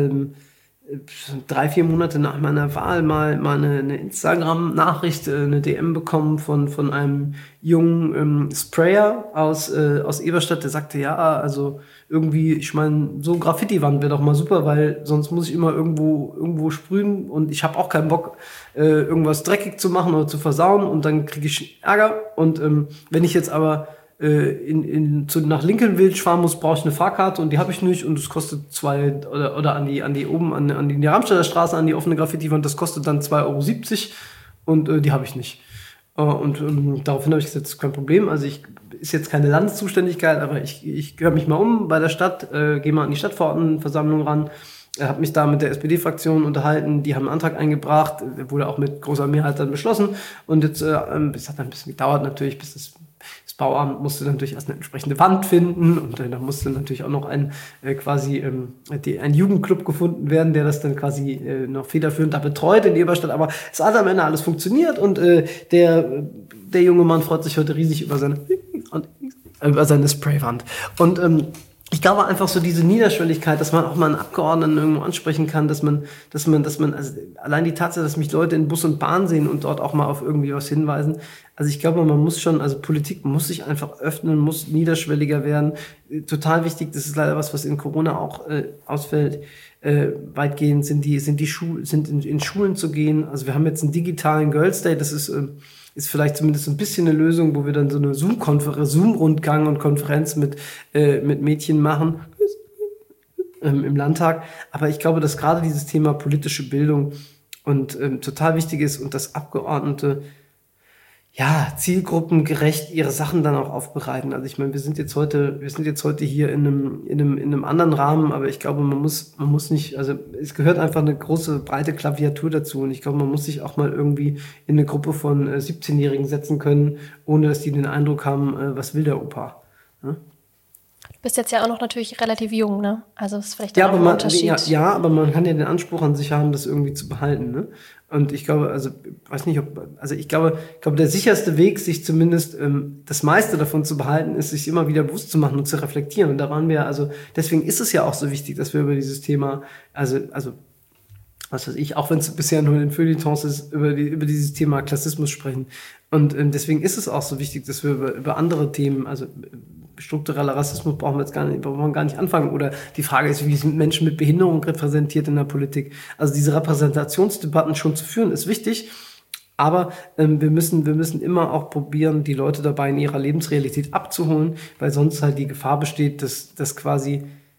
3-4 Monate nach meiner Wahl mal eine Instagram-Nachricht, eine DM bekommen von einem jungen Sprayer aus Eberstadt, der sagte, ja, also irgendwie, ich meine, so ein Graffiti-Wand wäre doch mal super, weil sonst muss ich immer irgendwo sprühen und ich habe auch keinen Bock, irgendwas dreckig zu machen oder zu versauen und dann kriege ich Ärger. Und wenn ich jetzt aber nach Lincolnville fahren muss, brauche ich eine Fahrkarte und die habe ich nicht und es kostet 2 oder an die Ramstädter Straße, an die offene Graffiti-Wand, das kostet dann 2,70 € und die habe ich nicht. Und daraufhin habe ich gesagt, das ist kein Problem. Also ist jetzt keine Landeszuständigkeit, aber ich höre mich mal um bei der Stadt, gehe mal an die Stadtverordnetenversammlung ran, habe mich da mit der SPD-Fraktion unterhalten, die haben einen Antrag eingebracht, wurde auch mit großer Mehrheit dann beschlossen und jetzt, es hat ein bisschen gedauert natürlich, bis das Bauamt musste natürlich erst eine entsprechende Wand finden und da musste natürlich auch noch ein Jugendclub gefunden werden, der das dann quasi noch federführend da betreut in Eberstadt. Aber es hat am Ende alles funktioniert und der junge Mann freut sich heute riesig über seine Spraywand. Und ich glaube einfach so diese Niederschwelligkeit, dass man auch mal einen Abgeordneten irgendwo ansprechen kann, dass man, also allein die Tatsache, dass mich Leute in Bus und Bahn sehen und dort auch mal auf irgendwie was hinweisen. Also ich glaube, man muss schon, also Politik muss sich einfach öffnen, muss niederschwelliger werden. Total wichtig, das ist leider was in Corona auch ausfällt. Weitgehend sind in Schulen zu gehen. Also wir haben jetzt einen digitalen Girls Day, das ist vielleicht zumindest ein bisschen eine Lösung, wo wir dann so eine Zoom-Rundgang und Konferenz mit Mädchen machen im Landtag. Aber ich glaube, dass gerade dieses Thema politische Bildung und total wichtig ist und dass Abgeordnete zielgruppengerecht ihre Sachen dann auch aufbereiten. Also ich meine, wir sind jetzt heute hier in einem anderen Rahmen, aber ich glaube, man muss nicht, also es gehört einfach eine große, breite Klaviatur dazu und ich glaube, man muss sich auch mal irgendwie in eine Gruppe von 17-Jährigen setzen können, ohne dass die den Eindruck haben, was will der Opa? Ja? Du bist jetzt ja auch noch natürlich relativ jung, ne? Also das ist vielleicht auch ein Unterschied. Ja, aber man kann ja den Anspruch an sich haben, das irgendwie zu behalten, ne? Und ich glaube, ich glaube, der sicherste Weg, sich zumindest das meiste davon zu behalten, ist, sich immer wieder bewusst zu machen und zu reflektieren. Und da waren wir, also deswegen ist es ja auch so wichtig, dass wir über dieses Thema, also was weiß ich, auch wenn es bisher nur in den Feuilletons ist, über dieses Thema Klassismus sprechen. Und deswegen ist es auch so wichtig, dass wir über andere Themen, also struktureller Rassismus brauchen wir gar nicht anfangen. Oder die Frage ist, wie sind Menschen mit Behinderung repräsentiert in der Politik? Also diese Repräsentationsdebatten schon zu führen, ist wichtig. Aber wir müssen immer auch probieren, die Leute dabei in ihrer Lebensrealität abzuholen, weil sonst halt die Gefahr besteht, dass quasi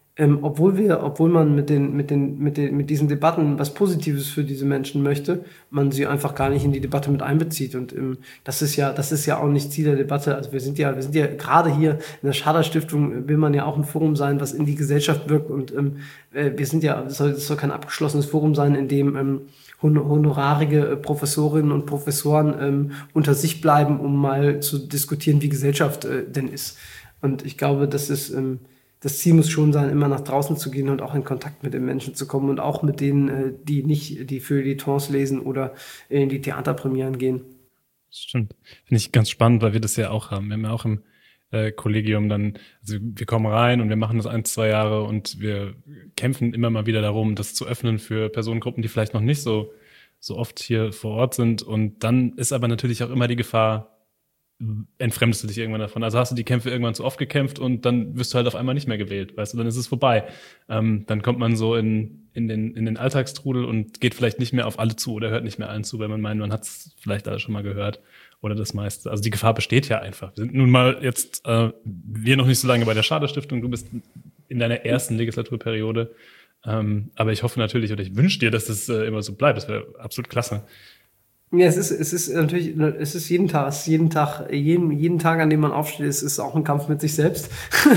obwohl man mit diesen Debatten was Positives für diese Menschen möchte, man sie einfach gar nicht in die Debatte mit einbezieht. Und das ist ja auch nicht Ziel der Debatte. Also wir sind ja gerade hier in der Schader Stiftung, will man ja auch ein Forum sein, was in die Gesellschaft wirkt. Und das soll kein abgeschlossenes Forum sein, in dem honorarige Professorinnen und Professoren unter sich bleiben, um mal zu diskutieren, wie Gesellschaft denn ist. Und ich glaube, das Ziel muss schon sein, immer nach draußen zu gehen und auch in Kontakt mit den Menschen zu kommen und auch mit denen, die nicht die Feuilletons lesen oder in die Theaterpremieren gehen. Stimmt. Finde ich ganz spannend, weil wir das ja auch haben. Wir haben ja auch im Kollegium dann, also wir kommen rein und wir machen das 1-2 Jahre und wir kämpfen immer mal wieder darum, das zu öffnen für Personengruppen, die vielleicht noch nicht so oft hier vor Ort sind. Und dann ist aber natürlich auch immer die Gefahr, entfremdest du dich irgendwann davon. Also hast du die Kämpfe irgendwann zu oft gekämpft und dann wirst du halt auf einmal nicht mehr gewählt, weißt du, dann ist es vorbei. Dann kommt man so in den Alltagstrudel und geht vielleicht nicht mehr auf alle zu oder hört nicht mehr allen zu, weil man meint, man hat es vielleicht alle schon mal gehört oder das meiste. Also die Gefahr besteht ja einfach. Wir sind nun mal jetzt, wir noch nicht so lange bei der Schader Stiftung, du bist in deiner ersten Legislaturperiode, aber ich hoffe natürlich oder ich wünsche dir, dass das immer so bleibt. Das wäre absolut klasse. Ja, es ist natürlich, es ist jeden Tag, an dem man aufsteht, es ist auch ein Kampf mit sich selbst.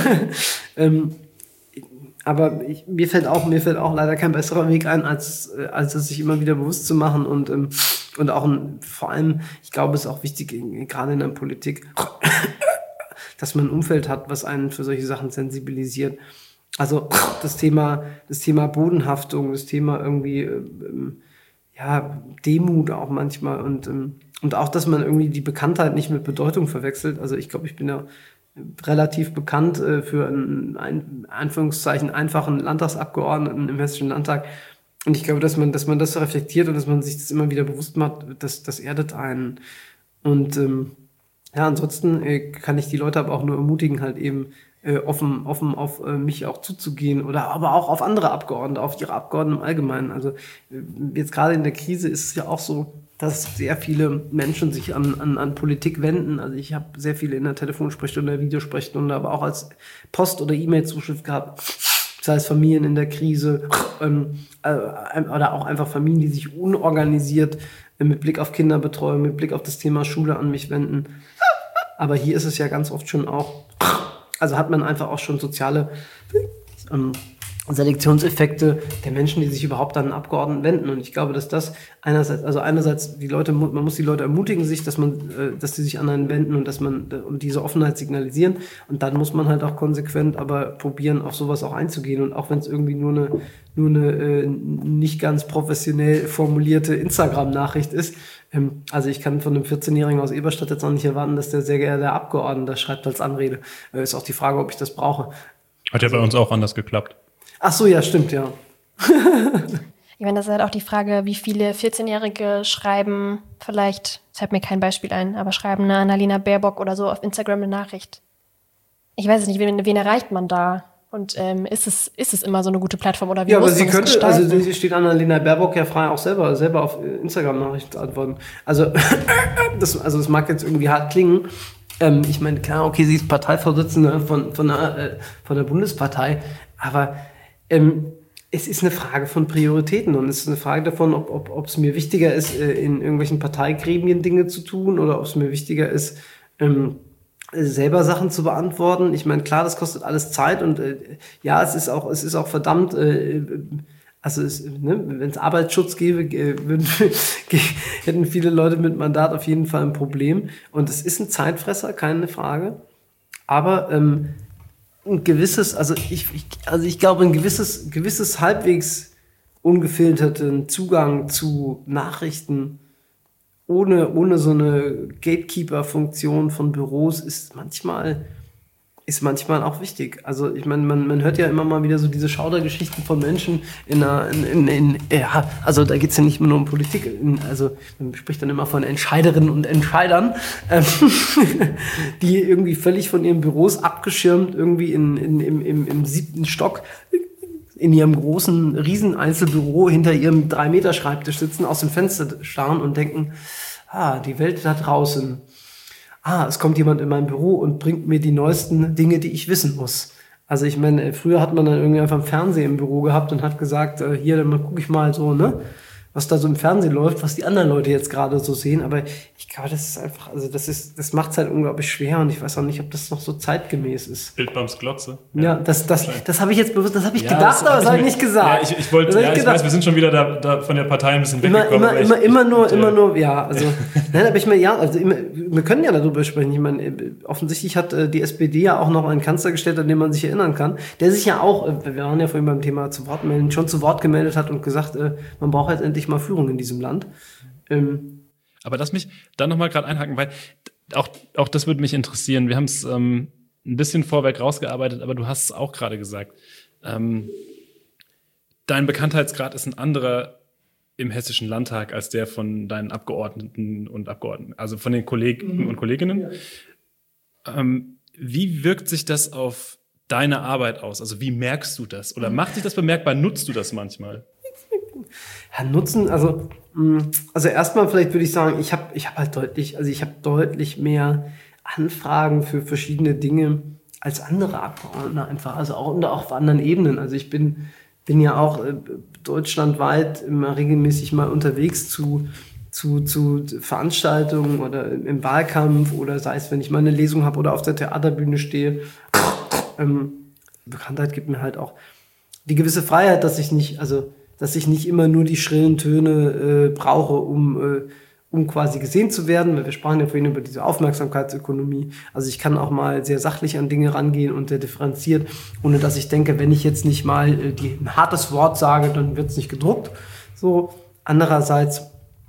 Aber mir fällt auch leider kein besserer Weg ein, als es sich immer wieder bewusst zu machen und auch vor allem, ich glaube, es ist auch wichtig, gerade in der Politik, dass man ein Umfeld hat, was einen für solche Sachen sensibilisiert. Also das Thema Bodenhaftung, das Thema irgendwie Demut auch manchmal und auch, dass man irgendwie die Bekanntheit nicht mit Bedeutung verwechselt. Also ich glaube, ich bin ja relativ bekannt für einen Anführungszeichen einfachen Landtagsabgeordneten im Hessischen Landtag. Und ich glaube, dass man das so reflektiert und dass man sich das immer wieder bewusst macht, das erdet einen. Und ansonsten kann ich die Leute aber auch nur ermutigen, halt eben offen auf mich auch zuzugehen oder aber auch auf andere Abgeordnete, auf ihre Abgeordneten im Allgemeinen. Also jetzt gerade in der Krise ist es ja auch so, dass sehr viele Menschen sich an Politik wenden. Also ich habe sehr viele in der Telefonsprechstunde, Videosprechstunde, aber auch als Post- oder E-Mail-Zuschrift gehabt, sei es Familien in der Krise oder auch einfach Familien, die sich unorganisiert mit Blick auf Kinderbetreuung, mit Blick auf das Thema Schule an mich wenden. Aber hier ist es ja ganz oft schon auch, also hat man einfach auch schon soziale Selektionseffekte der Menschen, die sich überhaupt an einen Abgeordneten wenden. Und ich glaube, dass das einerseits man muss die Leute ermutigen, dass sie sich an einen wenden und diese Offenheit signalisieren. Und dann muss man halt auch konsequent aber probieren, auf sowas auch einzugehen. Und auch wenn es irgendwie nur eine nicht ganz professionell formulierte Instagram-Nachricht ist. Also ich kann von einem 14-Jährigen aus Eberstadt jetzt auch nicht erwarten, dass der sehr geehrte Herr Abgeordneter schreibt als Anrede. Ist auch die Frage, ob ich das brauche. Hat ja bei uns auch anders geklappt. Ach so, ja, stimmt, ja. Ich meine, das ist halt auch die Frage, wie viele 14-Jährige schreiben, vielleicht, es fällt mir kein Beispiel ein, aber schreiben eine Annalena Baerbock oder so auf Instagram eine Nachricht. Ich weiß es nicht, wen erreicht man da? Und ist es immer so eine gute Plattform oder wie ja, muss aber man das gestalten? also sie steht Annalena Baerbock ja frei, auch selber auf Instagram-Nachrichten zu antworten. Also das mag jetzt irgendwie hart klingen. Ich meine, klar, okay, sie ist Parteivorsitzende von der Bundespartei, aber es ist eine Frage von Prioritäten und es ist eine Frage davon, ob es mir wichtiger ist, in irgendwelchen Parteigremien Dinge zu tun oder ob es mir wichtiger ist, selber Sachen zu beantworten. Ich meine, klar, das kostet alles Zeit und es ist auch verdammt, wenn es Arbeitsschutz gäbe, hätten viele Leute mit Mandat auf jeden Fall ein Problem. Und es ist ein Zeitfresser, keine Frage. Aber ein gewisses, ich glaube, ein gewisses halbwegs ungefilterten Zugang zu Nachrichten ohne so eine Gatekeeper-Funktion von Büros ist manchmal auch wichtig. Also ich meine, man hört ja immer mal wieder so diese Schaudergeschichten von Menschen also da geht's ja nicht nur um Politik, also man spricht dann immer von Entscheiderinnen und Entscheidern, die irgendwie völlig von ihren Büros abgeschirmt irgendwie im 7. Stock in ihrem großen Riesen-Einzelbüro hinter ihrem 3-Meter-Schreibtisch sitzen, aus dem Fenster starren und denken, die Welt da draußen. Es kommt jemand in mein Büro und bringt mir die neuesten Dinge, die ich wissen muss. Also ich meine, früher hat man dann irgendwie einfach einen Fernseher im Büro gehabt und hat gesagt, hier, dann gucke ich mal so, ne, was da so im Fernsehen läuft, was die anderen Leute jetzt gerade so sehen. Aber ich glaube, das ist einfach, also das macht es halt unglaublich schwer und ich weiß auch nicht, ob das noch so zeitgemäß ist. Bildbums Glotze. Ja, das habe ich jetzt bewusst, das habe ich gedacht, aber das habe ich nicht gesagt. Ja, ich weiß, wir sind schon wieder da von der Partei ein bisschen weggekommen. Nein, aber ich meine, wir können ja darüber sprechen. Ich meine, offensichtlich hat die SPD ja auch noch einen Kanzler gestellt, an den man sich erinnern kann, der sich ja auch, wir waren ja vorhin beim Thema zu Wort melden, schon zu Wort gemeldet hat und gesagt, man braucht jetzt endlich mal Führung in diesem Land. Aber lass mich da nochmal gerade einhaken, weil auch das würde mich interessieren. Wir haben es ein bisschen vorweg rausgearbeitet, aber du hast es auch gerade gesagt. Dein Bekanntheitsgrad ist ein anderer im Hessischen Landtag als der von deinen Abgeordneten, also von den Kollegen und Kolleginnen. Ja. Wie wirkt sich das auf deine Arbeit aus? Also wie merkst du das? Oder macht sich das bemerkbar? Nutzt du das manchmal? Ja, nutzen, also erstmal vielleicht würde ich sagen, ich habe deutlich mehr Anfragen für verschiedene Dinge als andere Abgeordnete einfach, also auch auf anderen Ebenen. Also ich bin ja auch deutschlandweit immer regelmäßig mal unterwegs zu zu Veranstaltungen oder im Wahlkampf oder sei es, wenn ich mal eine Lesung habe oder auf der Theaterbühne stehe. Bekanntheit gibt mir halt auch die gewisse Freiheit, dass ich nicht immer nur die schrillen Töne brauche, um quasi gesehen zu werden. Weil wir sprachen ja vorhin über diese Aufmerksamkeitsökonomie. Also ich kann auch mal sehr sachlich an Dinge rangehen und sehr differenziert, ohne dass ich denke, wenn ich jetzt nicht mal ein hartes Wort sage, dann wird es nicht gedruckt. So. Andererseits,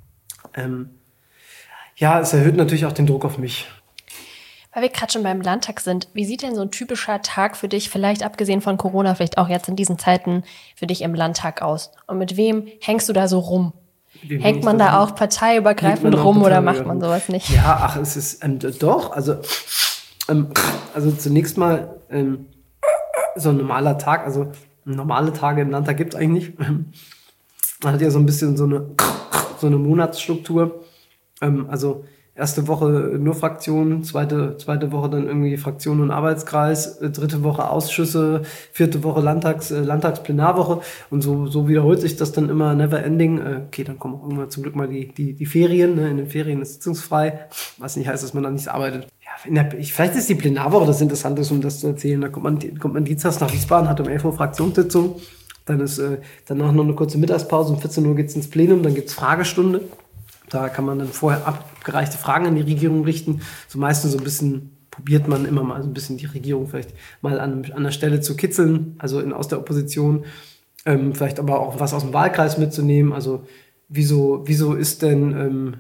es erhöht natürlich auch den Druck auf mich. Weil wir gerade schon beim Landtag sind, wie sieht denn so ein typischer Tag für dich, vielleicht abgesehen von Corona, vielleicht auch jetzt in diesen Zeiten für dich im Landtag aus? Und mit wem hängst du da so rum? Hängt man da auch parteiübergreifend rum oder macht man sowas nicht? Ja, es ist doch, also zunächst mal so ein normaler Tag, also normale Tage im Landtag gibt es eigentlich nicht. Man hat ja so ein bisschen so eine Monatsstruktur. Also erste Woche nur Fraktionen, zweite Woche dann irgendwie Fraktion und Arbeitskreis, dritte Woche Ausschüsse, vierte Woche Landtagsplenarwoche und so wiederholt sich das dann immer never ending. Okay, dann kommen auch irgendwann zum Glück mal die Ferien, ne? In den Ferien ist sitzungsfrei, was nicht heißt, dass man dann nicht arbeitet. Ja, vielleicht ist die Plenarwoche das Interessante, um das zu erzählen. Da kommt man dienstags nach Wiesbaden, hat um 11 Uhr Fraktionssitzung, dann ist danach noch eine kurze Mittagspause, um 14 Uhr geht's ins Plenum, dann gibt's Fragestunde. Da kann man dann vorher abgereichte Fragen an die Regierung richten. So meistens so ein bisschen probiert man immer mal so ein bisschen die Regierung vielleicht mal an der Stelle zu kitzeln, also aus der Opposition. Vielleicht aber auch was aus dem Wahlkreis mitzunehmen. Also wieso ist denn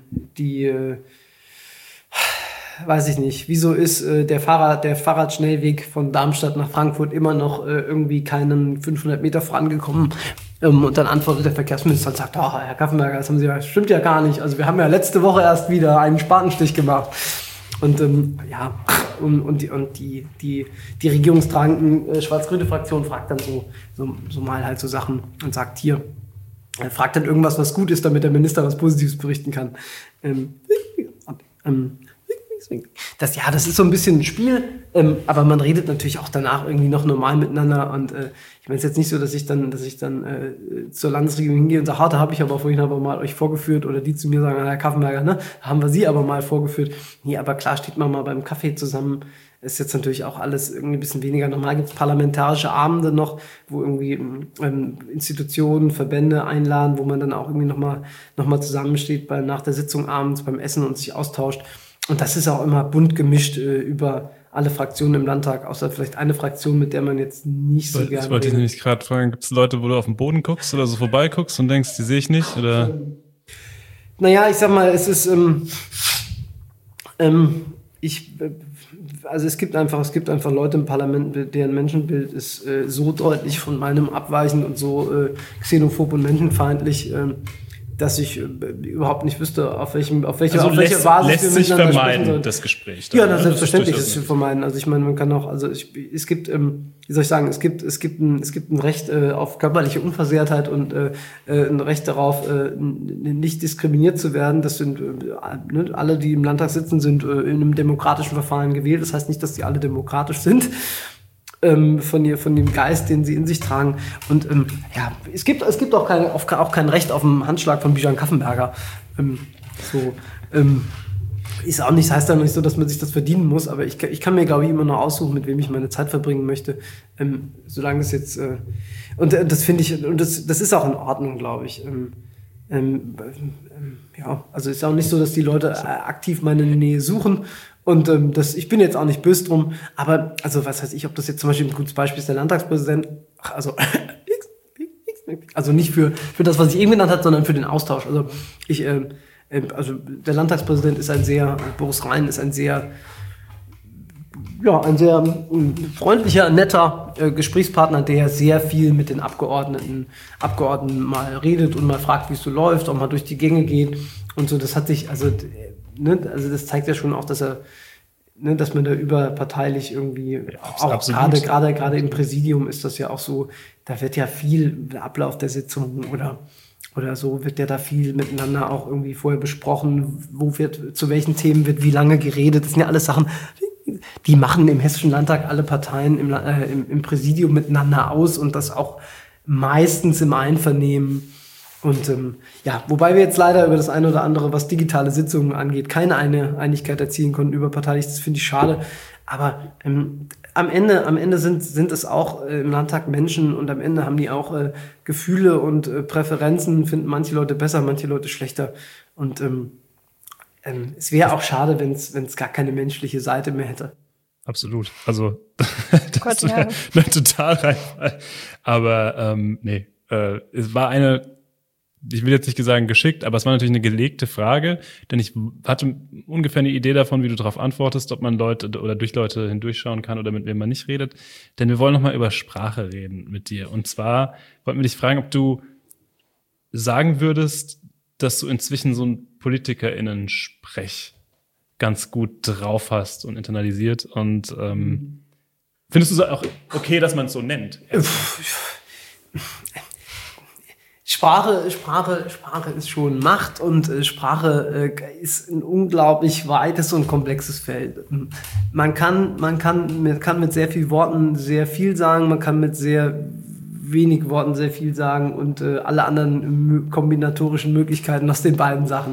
weiß ich nicht, wieso ist der Fahrradschnellweg von Darmstadt nach Frankfurt immer noch irgendwie keinen 500 Meter vorangekommen? Und dann antwortet der Verkehrsminister und sagt, Herr Kaffenberger, das haben Sie ja, stimmt ja gar nicht. Also wir haben ja letzte Woche erst wieder einen Spatenstich gemacht. Und die regierungstragenden schwarz-grüne Fraktion fragt dann so mal halt so Sachen und sagt hier, fragt dann irgendwas, was gut ist, damit der Minister was Positives berichten kann. Das ist so ein bisschen ein Spiel, aber man redet natürlich auch danach irgendwie noch normal miteinander und ich meine es jetzt nicht so, dass ich dann zur Landesregierung hingehe und sage, da habe ich aber vorhin mal euch vorgeführt oder die zu mir sagen, Herr Kaffenberger, ne, haben wir Sie aber mal vorgeführt. Nee, aber klar steht man mal beim Kaffee zusammen. Ist jetzt natürlich auch alles irgendwie ein bisschen weniger normal. Gibt es parlamentarische Abende noch, wo irgendwie Institutionen, Verbände einladen, wo man dann auch irgendwie noch mal zusammensteht nach der Sitzung abends beim Essen und sich austauscht. Und das ist auch immer bunt gemischt über alle Fraktionen im Landtag, außer vielleicht eine Fraktion, mit der man jetzt nicht so gerne redet. Das wollte ich nämlich gerade fragen. Gibt es Leute, wo du auf den Boden guckst oder so vorbeiguckst und denkst, die sehe ich nicht? Oder? Naja, ich sag mal, es ist es gibt einfach Leute im Parlament, deren Menschenbild ist so deutlich von meinem abweichend und so xenophob und menschenfeindlich, dass ich überhaupt nicht wüsste, auf welche Basis lässt sich vermeiden, das Gespräch. Ja, selbstverständlich ist es zu vermeiden. Also ich meine, man kann auch, es gibt ein Recht auf körperliche Unversehrtheit und ein Recht darauf, nicht diskriminiert zu werden. Das sind alle, die im Landtag sitzen, sind in einem demokratischen Verfahren gewählt. Das heißt nicht, dass die alle demokratisch sind. Von dem Geist, den sie in sich tragen. Und es gibt auch kein Recht auf einen Handschlag von Bijan Kaffenberger. Ist auch nicht, heißt ja nicht so, dass man sich das verdienen muss, aber ich kann mir, glaube ich, immer noch aussuchen, mit wem ich meine Zeit verbringen möchte. Solange es jetzt das finde ich, und das ist auch in Ordnung, glaube ich. Also ist auch nicht so, dass die Leute aktiv meine Nähe suchen. Und ich bin jetzt auch nicht böse drum, aber also was weiß ich, ob das jetzt zum Beispiel ein gutes Beispiel ist, der Landtagspräsident, also nicht für das, was ich eben genannt habe, sondern für den Austausch. Also der Landtagspräsident ist Boris Rhein ist ein sehr freundlicher, netter Gesprächspartner, der sehr viel mit den Abgeordneten mal redet und mal fragt, wie es so läuft, auch mal durch die Gänge geht und so. Das hat sich, das zeigt ja schon auch, dass man da überparteilich irgendwie, auch gerade im Präsidium ist das ja auch so, da wird ja viel der Ablauf der Sitzung oder so wird ja da viel miteinander auch irgendwie vorher besprochen, zu welchen Themen wird wie lange geredet. Das sind ja alles Sachen, die machen im Hessischen Landtag alle Parteien im Präsidium miteinander aus und das auch meistens im Einvernehmen. Und ja, wobei wir jetzt leider über das eine oder andere, was digitale Sitzungen angeht, keine Einigkeit erzielen konnten überparteilich. Das finde ich schade. Aber am Ende sind es auch im Landtag Menschen und am Ende haben die auch Gefühle und Präferenzen, finden manche Leute besser, manche Leute schlechter. Und es wäre auch schade, wenn es gar keine menschliche Seite mehr hätte. Absolut. Also das wäre total Reinfall. Aber nee, es war ich will jetzt nicht sagen geschickt, aber es war natürlich eine gelegte Frage, denn ich hatte ungefähr eine Idee davon, wie du darauf antwortest, ob man Leute oder durch Leute hindurchschauen kann oder mit wem man nicht redet. Denn wir wollen nochmal über Sprache reden mit dir. Und zwar wollten wir dich fragen, ob du sagen würdest, dass du inzwischen so ein PolitikerInnen-Sprech ganz gut drauf hast und internalisiert. Und findest du es auch okay, dass man es so nennt? Sprache ist schon Macht und Sprache ist ein unglaublich weites und komplexes Feld. Man kann mit sehr vielen Worten sehr viel sagen, man kann mit sehr wenig Worten sehr viel sagen und alle anderen kombinatorischen Möglichkeiten aus den beiden Sachen.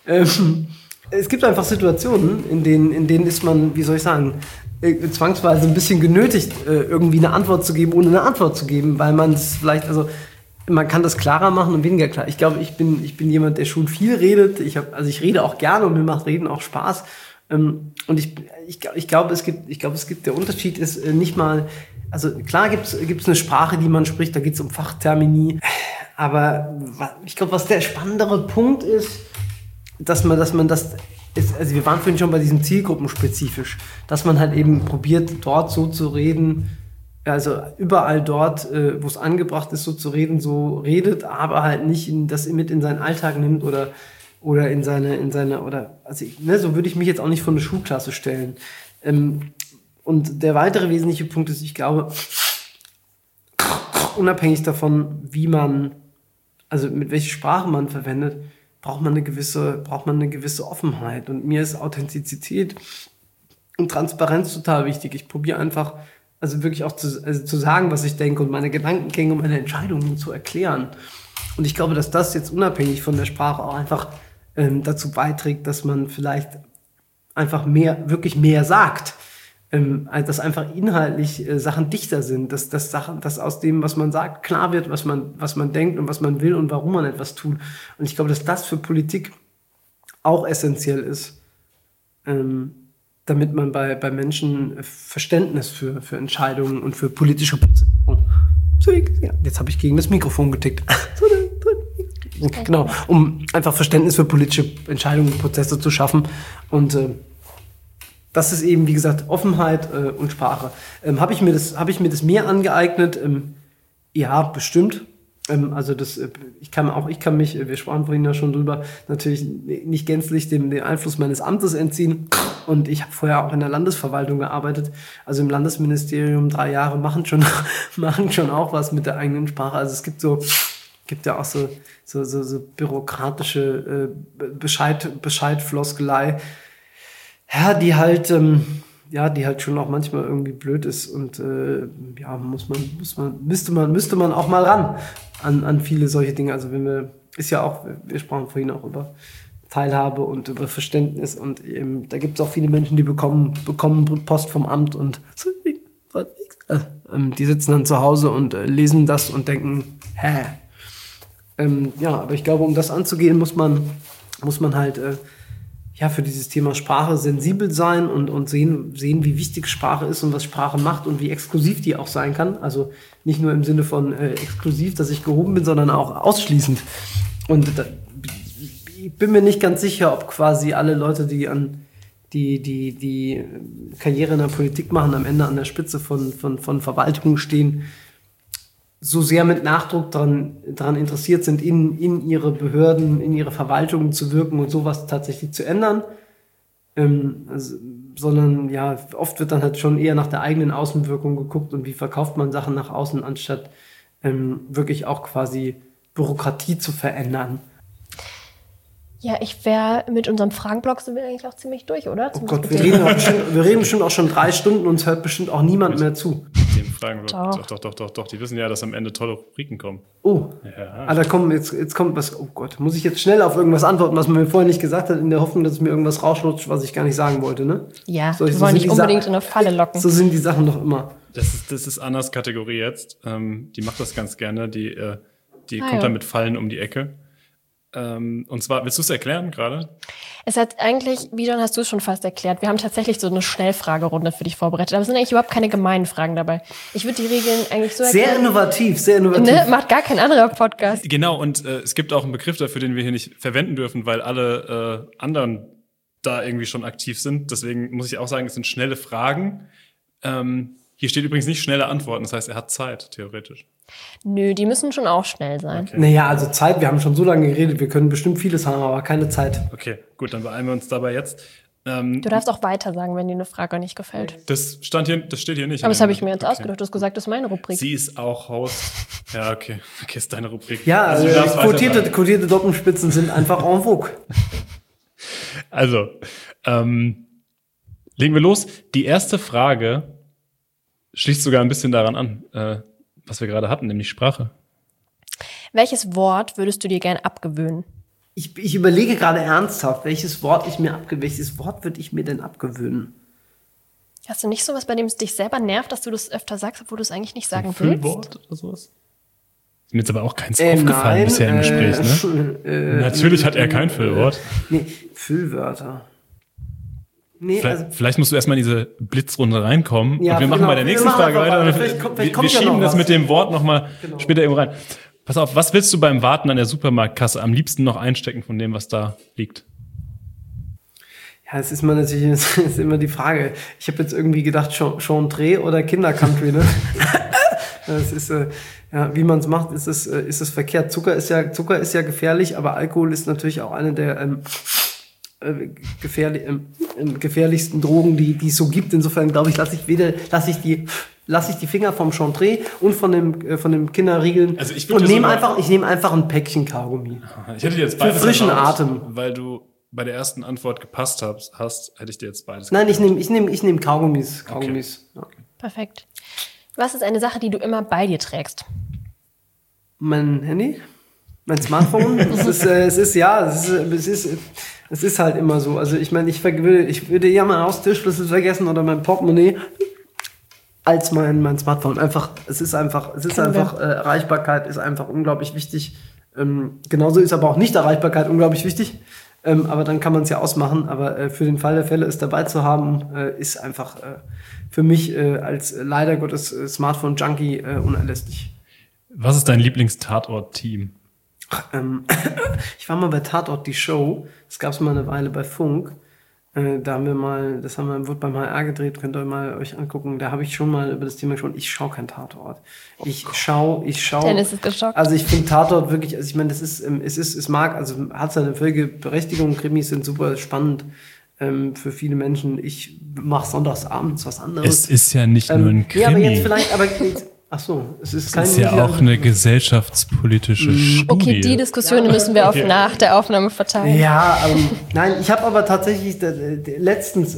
Es gibt einfach Situationen, in denen ist man, wie soll ich sagen, zwangsweise ein bisschen genötigt, irgendwie eine Antwort zu geben, ohne eine Antwort zu geben, weil man es vielleicht, also man kann das klarer machen und weniger klar. Ich glaube, ich bin jemand, der schon viel redet. Ich rede auch gerne und mir macht Reden auch Spaß. Und ich glaube, es gibt, der Unterschied ist nicht mal, also klar gibt's eine Sprache, die man spricht, da geht's um Fachtermini. Aber ich glaube, was der spannendere Punkt ist, dass man das ist, also wir waren vorhin schon bei diesem zielgruppenspezifisch, dass man halt eben probiert, dort so zu reden, also überall dort, wo es angebracht ist, so zu reden, so redet, aber halt nicht das mit in seinen Alltag nimmt oder in seine oder also so würde ich mich jetzt auch nicht von der Schulklasse stellen. Und der weitere wesentliche Punkt ist, ich glaube, unabhängig davon, also mit welcher Sprache man verwendet, braucht man eine gewisse Offenheit. Und mir ist Authentizität und Transparenz total wichtig. Ich probiere einfach, also wirklich auch zu sagen, was ich denke und meine Gedankengänge und meine Entscheidungen zu erklären. Und ich glaube, dass das jetzt unabhängig von der Sprache auch einfach dazu beiträgt, dass man vielleicht einfach wirklich mehr sagt. Dass einfach inhaltlich Sachen dichter sind, dass aus dem, was man sagt, klar wird, was man denkt und was man will und warum man etwas tut. Und ich glaube, dass das für Politik auch essentiell ist, damit man bei Menschen Verständnis für Entscheidungen und für politische Prozesse. Oh, jetzt habe ich gegen das Mikrofon getickt. Genau, um einfach Verständnis für politische Entscheidungen und Prozesse zu schaffen. Und das ist eben, wie gesagt, Offenheit und Sprache. Habe ich mir das mehr angeeignet? Ja, bestimmt. Also ich kann mich, wir sprachen vorhin ja schon drüber, natürlich nicht gänzlich dem Einfluss meines Amtes entziehen. Und ich habe vorher auch in der Landesverwaltung gearbeitet. Also im Landesministerium 3 Jahre machen schon auch was mit der eigenen Sprache. Also es gibt ja auch so bürokratische Bescheidfloskelei. Ja, die halt schon auch manchmal irgendwie blöd ist und müsste man auch mal ran an viele solche Dinge. Also wir sprachen vorhin auch über Teilhabe und über Verständnis und da gibt es auch viele Menschen, die bekommen Post vom Amt und die sitzen dann zu Hause und lesen das und denken, aber ich glaube, um das anzugehen, muss man halt für dieses Thema Sprache sensibel sein und sehen, wie wichtig Sprache ist und was Sprache macht und wie exklusiv die auch sein kann. Also nicht nur im Sinne von exklusiv, dass ich gehoben bin, sondern auch ausschließend. Und ich bin mir nicht ganz sicher, ob quasi alle Leute, die Karriere in der Politik machen, am Ende an der Spitze von Verwaltungen stehen, so sehr mit Nachdruck daran interessiert sind, in ihre Behörden, in ihre Verwaltungen zu wirken und sowas tatsächlich zu ändern. Sondern oft wird dann halt schon eher nach der eigenen Außenwirkung geguckt und wie verkauft man Sachen nach außen, anstatt wirklich auch quasi Bürokratie zu verändern. Ja, ich wäre mit unserem Fragenblock sind wir eigentlich auch ziemlich durch, oder? Oh Gott, wir reden bestimmt auch schon 3 Stunden, uns hört bestimmt auch niemand mehr zu. Dem fragen wir. Doch. Die wissen ja, dass am Ende tolle Rubriken kommen. Oh, da kommt jetzt kommt was. Oh Gott, muss ich jetzt schnell auf irgendwas antworten, was man mir vorher nicht gesagt hat, in der Hoffnung, dass mir irgendwas rausschlutscht, was ich gar nicht sagen wollte, ne? Ja, wir wollen nicht unbedingt in eine Falle locken. So sind die Sachen doch immer. Das ist Annas Kategorie jetzt. Die macht das ganz gerne. Die kommt dann mit Fallen um die Ecke. Und zwar, willst du es erklären gerade? Es hat eigentlich, Bijan, hast du es schon fast erklärt, wir haben tatsächlich so eine Schnellfragerunde für dich vorbereitet, aber es sind eigentlich überhaupt keine gemeinen Fragen dabei. Ich würde die Regeln eigentlich so erklären. Sehr innovativ. Ne? Macht gar kein anderer Podcast. Genau, und es gibt auch einen Begriff dafür, den wir hier nicht verwenden dürfen, weil alle anderen da irgendwie schon aktiv sind. Deswegen muss ich auch sagen, es sind schnelle Fragen. Hier steht übrigens nicht schnelle Antworten, das heißt, er hat Zeit, theoretisch. Nö, die müssen schon auch schnell sein. Okay. Naja, also Zeit, wir haben schon so lange geredet, wir können bestimmt vieles haben, aber keine Zeit. Okay, gut, dann beeilen wir uns dabei jetzt. Du darfst auch weiter sagen, wenn dir eine Frage nicht gefällt. Das steht hier nicht. Aber das habe ich mir jetzt ausgedacht, du hast gesagt, das ist meine Rubrik. Sie ist auch Host. Ja, okay, ist deine Rubrik. Ja, also quotierte Doppelspitzen sind einfach en vogue. Also, legen wir los. Die erste Frage schließt sogar ein bisschen daran an, was wir gerade hatten, nämlich Sprache. Welches Wort würdest du dir gerne abgewöhnen? Ich überlege gerade ernsthaft, welches Wort würde ich mir denn abgewöhnen? Hast du nicht sowas, bei dem es dich selber nervt, dass du das öfter sagst, obwohl du es eigentlich nicht sagen willst? Füllwort oder sowas? Ist mir jetzt aber auch keins aufgefallen bisher im Gespräch, ne? Natürlich hat er kein Füllwort. Nee, Füllwörter. Nee, vielleicht musst du erstmal in diese Blitzrunde reinkommen. Ja, und wir machen bei der nächsten Frage weiter. Wir schieben das mit dem Wort nochmal später irgendwo rein. Pass auf, was willst du beim Warten an der Supermarktkasse am liebsten noch einstecken von dem, was da liegt? Ja, es ist immer die Frage. Ich habe jetzt irgendwie gedacht, Chantre oder Kindercountry, ne? Das ist, wie man es macht, ist es verkehrt. Zucker ist ja gefährlich, aber Alkohol ist natürlich auch eine der gefährlichsten Drogen, die es so gibt. Insofern glaube ich, lasse ich die Finger vom Chantre und von dem Kinderriegeln und nehme einfach ein Päckchen Kaugummi. Ich hätte jetzt beides für frischen Atem, weil du bei der ersten Antwort gepasst hast, hätte ich dir jetzt beides. Nein, ich nehme Kaugummis. Okay. Ja. Perfekt. Was ist eine Sache, die du immer bei dir trägst? Mein Handy, mein Smartphone. Es ist halt immer so. Also ich meine, ich würde eher meinen Haustürschlüssel vergessen oder mein Portemonnaie als mein Smartphone. Erreichbarkeit ist einfach unglaublich wichtig. Genauso ist aber auch Nicht-Erreichbarkeit unglaublich wichtig. Aber dann kann man es ja ausmachen. Aber für den Fall der Fälle, es dabei zu haben, ist einfach für mich als leider Gottes Smartphone-Junkie unerlässlich. Was ist dein Lieblings-Tatort-Team? Ich war mal bei Tatort, die Show. Das gab es mal eine Weile bei Funk. Wurde beim HR gedreht, könnt ihr mal euch angucken. Da habe ich schon mal über das Thema gesprochen. Ich schaue kein Tatort. Ich schaue. Dennis ist geschockt. Also ich finde Tatort wirklich, also ich meine, hat seine völlige Berechtigung. Krimis sind super spannend für viele Menschen. Ich mache sonntags abends was anderes. Es ist ja nicht nur ein Krimi. Ja, aber jetzt vielleicht, ach so, es ist ja auch eine gesellschaftspolitische Studie. Okay, die Diskussion müssen wir nach der Aufnahme verteilen. Ja, nein, ich habe aber tatsächlich letztens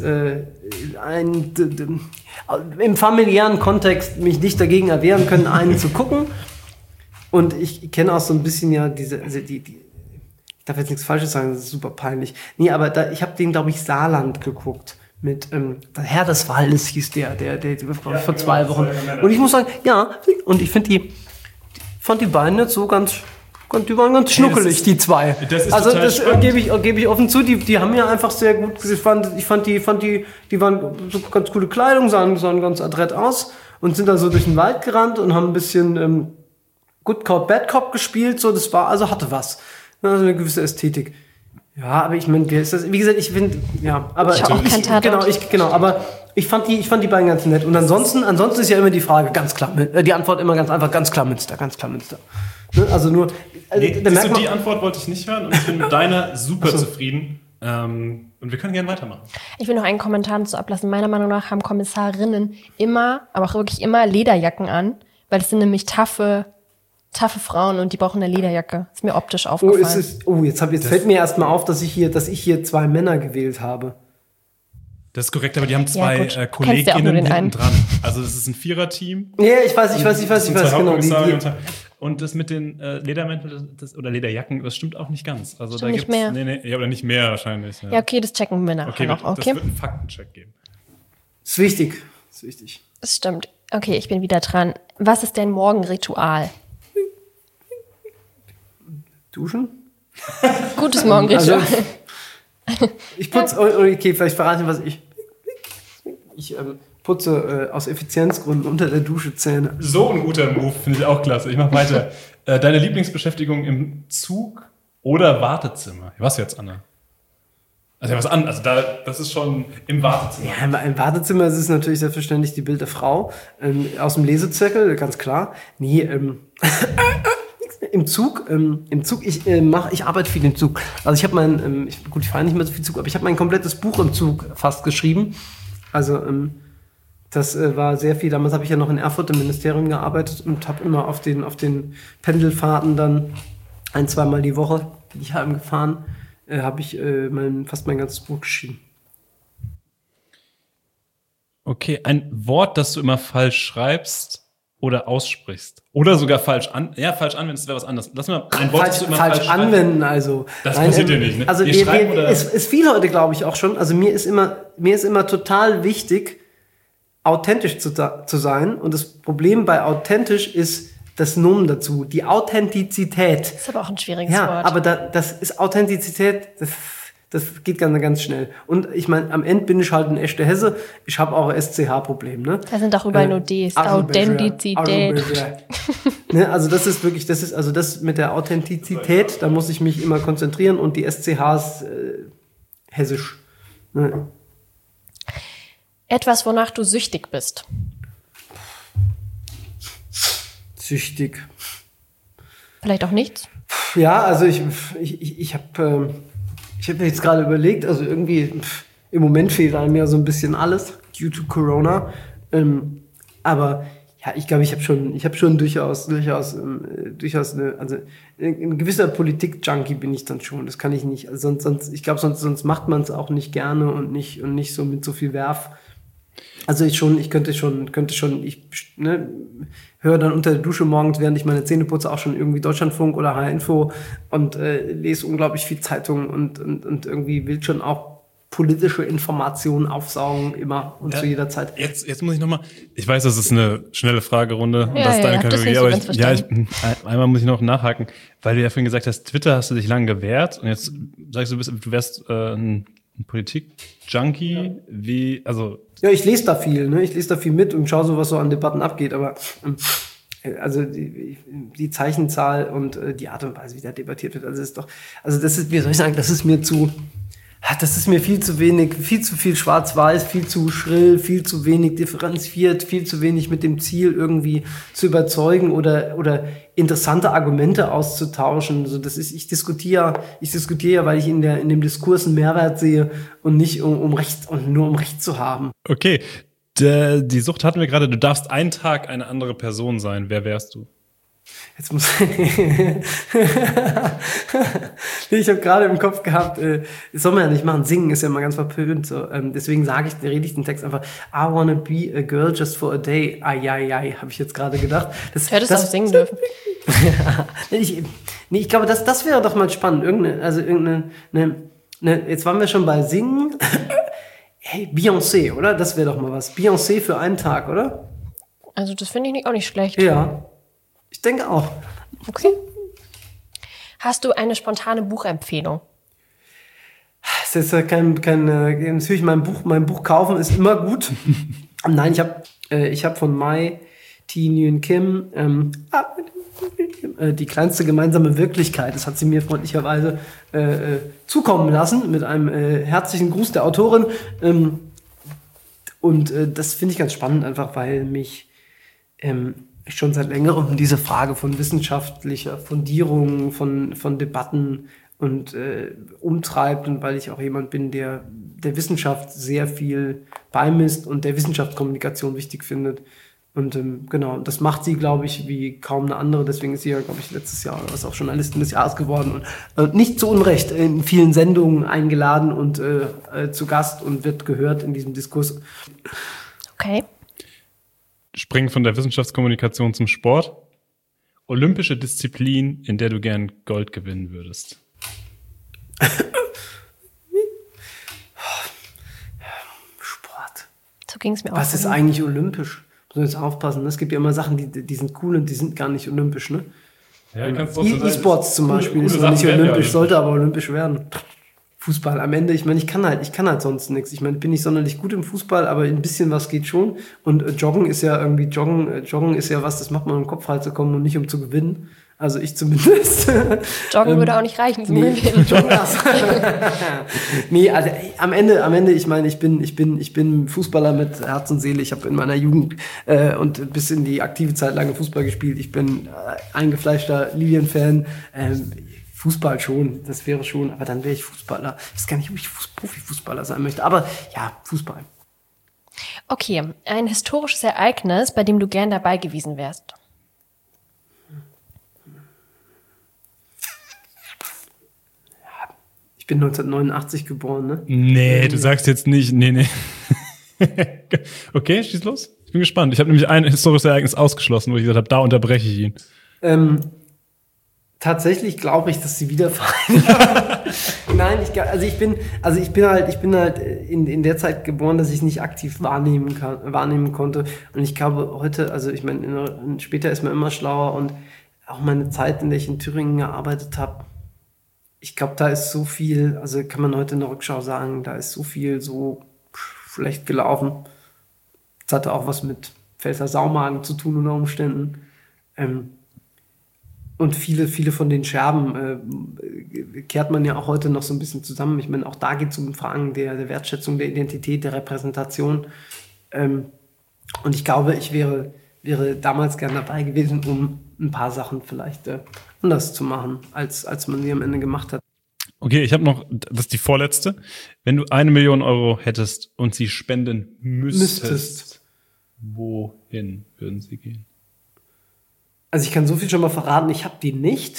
im familiären Kontext mich nicht dagegen erwehren können, einen zu gucken. Und ich kenne auch so ein bisschen ja ich darf jetzt nichts Falsches sagen, das ist super peinlich. Nee, aber ich habe den, glaube ich, Saarland geguckt. Mit der Herr des Waldes hieß der vor 2 Wochen. Und ich muss sagen, ja, und ich fand die beiden jetzt so die waren ganz schnuckelig, die zwei. Das ist also das gebe ich offen zu, die haben ja einfach sehr gut, ich fand die waren so ganz coole Kleidung, sahen ganz adrett aus und sind da so durch den Wald gerannt und haben ein bisschen Good Cop, Bad Cop gespielt, so, das war, also hatte was. Also eine gewisse Ästhetik. Ja, aber ich meine, wie gesagt, ich finde, ja, aber aber ich fand die beiden ganz nett. Und ansonsten ist ja immer die Frage ganz klar, die Antwort immer ganz einfach, ganz klar Münster. Ne? Also nur, die Antwort wollte ich nicht hören und ich bin mit deiner super zufrieden. Und wir können gerne weitermachen. Ich will noch einen Kommentar dazu ablassen. Meiner Meinung nach haben Kommissarinnen immer, aber auch wirklich immer Lederjacken an, weil das sind nämlich taffe taffe Frauen und die brauchen eine Lederjacke. Ist mir optisch aufgefallen. Jetzt fällt mir erst mal auf, dass ich hier 2 Männer gewählt habe. Das ist korrekt, aber die haben 2 gut. KollegInnen den hinten einen. dran. Also das ist ein 4er-Team. Ja, ich weiß, genau. Und das mit den Ledermänteln oder Lederjacken, das stimmt auch nicht ganz. Also Stimmt da nicht gibt's mehr. Ja, oder nicht mehr wahrscheinlich. Ja, okay, das checken wir nachher Okay, noch. das Okay, wird einen Faktencheck geben. Ist wichtig. das stimmt. Okay, ich bin wieder dran. Was ist dein Morgenritual? Duschen? Gutes Morgenritual. Ich putze, okay, vielleicht verrate ich was ich putze aus Effizienzgründen unter der Dusche Zähne. So ein guter Move, finde ich auch klasse. Ich mach weiter. Deine Lieblingsbeschäftigung im Zug oder Wartezimmer? Was jetzt, Anna? Also ja, was an? Also das ist schon im Wartezimmer. Ja, im Wartezimmer ist es natürlich selbstverständlich die Bild der Frau. Aus dem Lesezirkel, ganz klar. Nee, Im Zug, ich arbeite viel im Zug. Also ich habe ich fahre nicht mehr so viel Zug, aber ich habe mein komplettes Buch im Zug fast geschrieben. Also das war sehr viel. Damals habe ich ja noch in Erfurt im Ministerium gearbeitet und habe immer auf den Pendelfahrten dann 1-2 Mal die Woche, bin ich heimgefahren, habe ich fast mein ganzes Buch geschrieben. Okay, ein Wort, das du immer falsch schreibst oder aussprichst. Oder sogar falsch anwendest, wäre was anderes. Lass mal ein Wort, das du immer falsch anwenden, also. Das passiert dir nicht, ne? Also es viel heute, glaube ich, auch schon. Also mir ist immer total wichtig, authentisch zu sein. Und das Problem bei authentisch ist das Nomen dazu. Die Authentizität. Das ist aber auch ein schwieriges Wort. Ja, aber das ist Authentizität, das geht ganz, ganz schnell. Und ich meine, am Ende bin ich halt ein echter Hesse. Ich habe auch ein SCH-Problem, ne? Da sind auch überall nur Ds. Authentizität. Ne, also das ist wirklich, das mit der Authentizität, da muss ich mich immer konzentrieren und die SCHs hessisch. Ne? Etwas, wonach du süchtig bist. Süchtig. Vielleicht auch nichts? Ja, also ich habe jetzt gerade überlegt, also irgendwie im Moment fehlt einem ja so ein bisschen alles due to Corona. Aber ja, ich glaube, ich habe schon durchaus ein gewisser Politik-Junkie bin ich dann schon. Das kann ich nicht. Also sonst macht man es auch nicht gerne und nicht so mit so viel Werf. Also ich höre dann unter der Dusche morgens, während ich meine Zähne putze, auch schon irgendwie Deutschlandfunk oder H-Info und lese unglaublich viel Zeitung und irgendwie will schon auch politische Informationen aufsaugen, immer und zu jeder Zeit. Jetzt muss ich nochmal, ich weiß, das ist eine schnelle Fragerunde und Ja, das ist deine Kategorie, aber einmal muss ich noch nachhaken, weil du ja vorhin gesagt hast, Twitter hast du dich lange gewehrt und jetzt sagst du wärst ein Politik-Junkie, Ja, ich lese da viel, ne? Ich lese da viel mit und schaue so, was so an Debatten abgeht, aber also die Zeichenzahl und die Art und Weise, wie da debattiert wird, wie soll ich sagen, das ist mir viel zu wenig, viel zu viel schwarz-weiß, viel zu schrill, viel zu wenig differenziert, viel zu wenig mit dem Ziel irgendwie zu überzeugen oder interessante Argumente auszutauschen. Also ich diskutiere ja, weil ich in dem Diskurs einen Mehrwert sehe und nicht um Recht und nur um Recht zu haben. Okay, die Sucht hatten wir gerade. Du darfst einen Tag eine andere Person sein. Wer wärst du? Jetzt muss ich habe gerade im Kopf gehabt, das soll man ja nicht machen, singen ist ja mal ganz verpönt. So. Deswegen rede ich den Text einfach, I wanna be a girl just for a day. Ai, habe ich jetzt gerade gedacht. Du hättest auch singen dürfen. Ich glaube, das wäre doch mal spannend. Jetzt waren wir schon bei Singen. Hey, Beyoncé, oder? Das wäre doch mal was. Beyoncé für einen Tag, oder? Also das finde ich auch nicht schlecht. Ja, ich denke auch. Okay. Hast du eine spontane Buchempfehlung? Das ist ja natürlich mein Buch kaufen ist immer gut. Nein, ich habe von Mai Thi Nguyen Kim die kleinste gemeinsame Wirklichkeit. Das hat sie mir freundlicherweise zukommen lassen mit einem herzlichen Gruß der Autorin. Und das finde ich ganz spannend, einfach weil mich schon seit längerem diese Frage von wissenschaftlicher Fundierung, von Debatten und umtreibt und weil ich auch jemand bin, der Wissenschaft sehr viel beimisst und der Wissenschaftskommunikation wichtig findet. Und genau, das macht sie, glaube ich, wie kaum eine andere. Deswegen ist sie ja, glaube ich, letztes Jahr oder was auch Journalistin des Jahres geworden. Und nicht zu Unrecht in vielen Sendungen eingeladen und zu Gast und wird gehört in diesem Diskurs. Okay. Springen von der Wissenschaftskommunikation zum Sport. Olympische Disziplin, in der du gern Gold gewinnen würdest. Sport. So ging es mir auch. Was ist eigentlich olympisch? Muss man jetzt aufpassen. Ne? Es gibt ja immer Sachen, die sind cool und die sind gar nicht olympisch. Ne? Ja, E-Sports zum Beispiel ist noch nicht olympisch, sollte aber olympisch werden. Fußball am Ende, ich meine, ich kann halt sonst nichts. Ich meine, ich bin nicht sonderlich gut im Fußball, aber ein bisschen was geht schon. Und Joggen ist ja irgendwie, Joggen ist ja was, das macht man um den Kopf halt zu kommen und nicht um zu gewinnen. Also ich zumindest. Joggen würde auch nicht reichen zum Gewinnen. Nee, also am Ende, ich meine, ich bin Fußballer mit Herz und Seele. Ich habe in meiner Jugend und bis in die aktive Zeit lange Fußball gespielt. Ich bin eingefleischter Lilien-Fan. Fußball schon, das wäre schon, aber dann wäre ich Fußballer. Ich weiß gar nicht, ob ich Profifußballer sein möchte, aber ja, Fußball. Okay, ein historisches Ereignis, bei dem du gern dabei gewesen wärst. Ich bin 1989 geboren, ne? Nee, du sagst jetzt nicht, nee. Okay, schieß los. Ich bin gespannt. Ich habe nämlich ein historisches Ereignis ausgeschlossen, wo ich gesagt habe, da unterbreche ich ihn. Tatsächlich glaube ich, dass sie wieder vereinigen. Nein, ich bin halt in der Zeit geboren, dass ich nicht aktiv wahrnehmen konnte. Und ich glaube heute, also ich meine, später ist man immer schlauer und auch meine Zeit, in der ich in Thüringen gearbeitet habe, ich glaube, da ist so viel, also kann man heute in der Rückschau sagen, da ist so viel so schlecht gelaufen. Das hatte auch was mit Pfälzer Saumagen zu tun unter Umständen. Und viele von den Scherben kehrt man ja auch heute noch so ein bisschen zusammen. Ich meine, auch da geht es um Fragen der Wertschätzung, der Identität, der Repräsentation. Und ich glaube, ich wäre damals gern dabei gewesen, um ein paar Sachen vielleicht anders zu machen, als man sie am Ende gemacht hat. Okay, ich habe noch, das ist die vorletzte. Wenn du 1 Million Euro hättest und sie spenden müsstest, wohin würden sie gehen? Also ich kann so viel schon mal verraten, ich habe die nicht.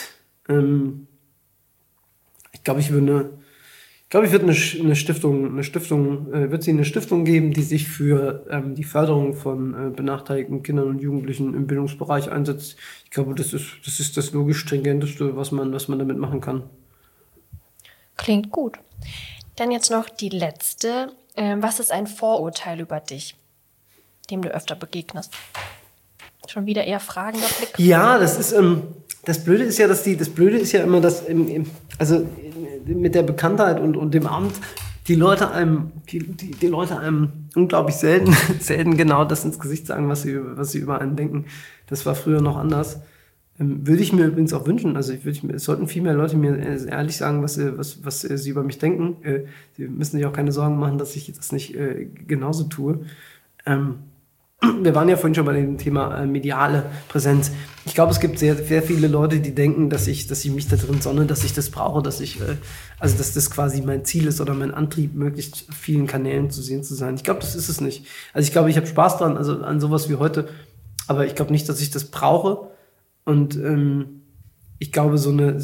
Ich glaube, ich würde eine Stiftung geben, die sich für die Förderung von benachteiligten Kindern und Jugendlichen im Bildungsbereich einsetzt. Ich glaube, das ist das logisch stringenteste, was man damit machen kann. Klingt gut. Dann jetzt noch die letzte. Was ist ein Vorurteil über dich, dem du öfter begegnest? Schon wieder eher fragender Blick. Ja, das Blöde ist ja immer, dass mit der Bekanntheit und dem Amt die Leute einem unglaublich selten genau das ins Gesicht sagen, was sie über einen denken. Das war früher noch anders. Würde ich mir übrigens auch wünschen. Also es sollten viel mehr Leute mir ehrlich sagen, was sie über mich denken. Sie müssen sich auch keine Sorgen machen, dass ich das nicht genauso tue. Wir waren ja vorhin schon bei dem Thema mediale Präsenz. Ich glaube, es gibt sehr, sehr viele Leute, die denken, dass ich mich da drin sonne, dass ich das brauche, dass das quasi mein Ziel ist oder mein Antrieb, möglichst vielen Kanälen zu sehen zu sein. Ich glaube, das ist es nicht. Also ich glaube, ich habe Spaß dran, also an sowas wie heute, aber ich glaube nicht, dass ich das brauche. Und ich glaube,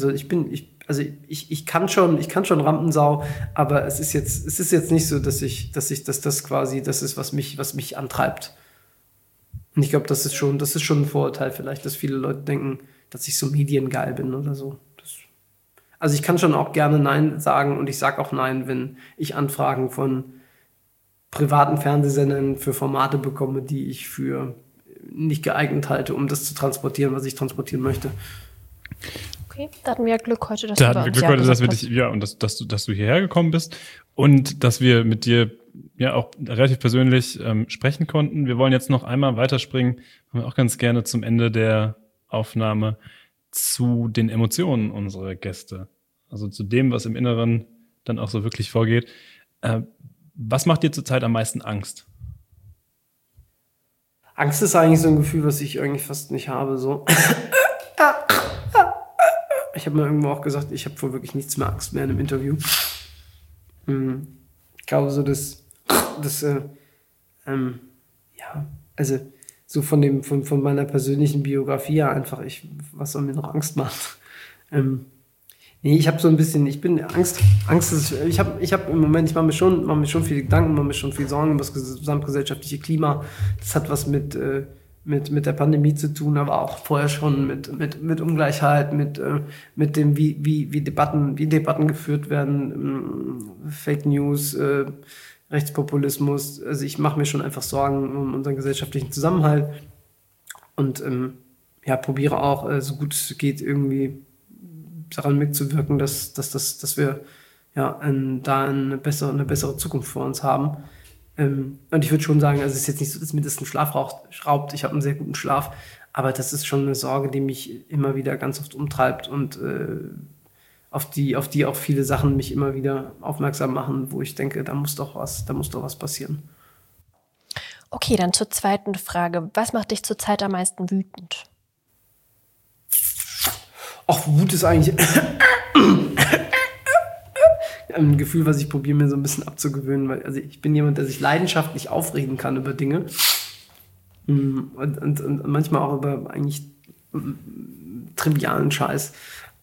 ich kann schon Rampensau, aber es ist jetzt nicht so, dass das quasi das ist, was mich antreibt. Und ich glaube, das ist schon ein Vorurteil vielleicht, dass viele Leute denken, dass ich so mediengeil bin oder so. Also ich kann schon auch gerne Nein sagen und ich sage auch Nein, wenn ich Anfragen von privaten Fernsehsendern für Formate bekomme, die ich für nicht geeignet halte, um das zu transportieren, was ich transportieren möchte. Okay, da hatten wir ja Glück heute, dass du hierher gekommen bist und dass wir mit dir ja auch relativ persönlich sprechen konnten. Wir wollen jetzt noch einmal weiterspringen, haben wir auch ganz gerne zum Ende der Aufnahme, zu den Emotionen unserer Gäste. Also zu dem, was im Inneren dann auch so wirklich vorgeht. Was macht dir zurzeit am meisten Angst? Angst ist eigentlich so ein Gefühl, was ich eigentlich fast nicht habe. So. Ich habe mir irgendwo auch gesagt, ich habe vor wirklich nichts mehr Angst mehr in einem Interview. Ich glaube so, so so von meiner persönlichen Biografie her einfach, was soll mir noch Angst machen? Nee, ich habe so ein bisschen, Angst ist, ich habe im Moment, ich mache mir schon viele Gedanken, mache mir schon viel Sorgen über das gesamtgesellschaftliche Klima. Das hat was mit der Pandemie zu tun, aber auch vorher schon mit Ungleichheit, mit dem, wie Debatten geführt werden, Fake News, Rechtspopulismus. Also ich mache mir schon einfach Sorgen um unseren gesellschaftlichen Zusammenhalt und probiere auch, so gut es geht, irgendwie daran mitzuwirken, dass wir da eine bessere Zukunft vor uns haben. Und ich würde schon sagen, also es ist jetzt nicht so, dass mir das einen Schlaf raubt. Ich habe einen sehr guten Schlaf, aber das ist schon eine Sorge, die mich immer wieder ganz oft umtreibt und auf die auch viele Sachen mich immer wieder aufmerksam machen, wo ich denke, da muss doch was passieren. Okay, dann zur zweiten Frage. Was macht dich zurzeit am meisten wütend? Ach, Wut ist eigentlich ein Gefühl, was ich probiere, mir so ein bisschen abzugewöhnen, weil also ich bin jemand, der sich leidenschaftlich aufregen kann über Dinge und manchmal auch über eigentlich trivialen Scheiß.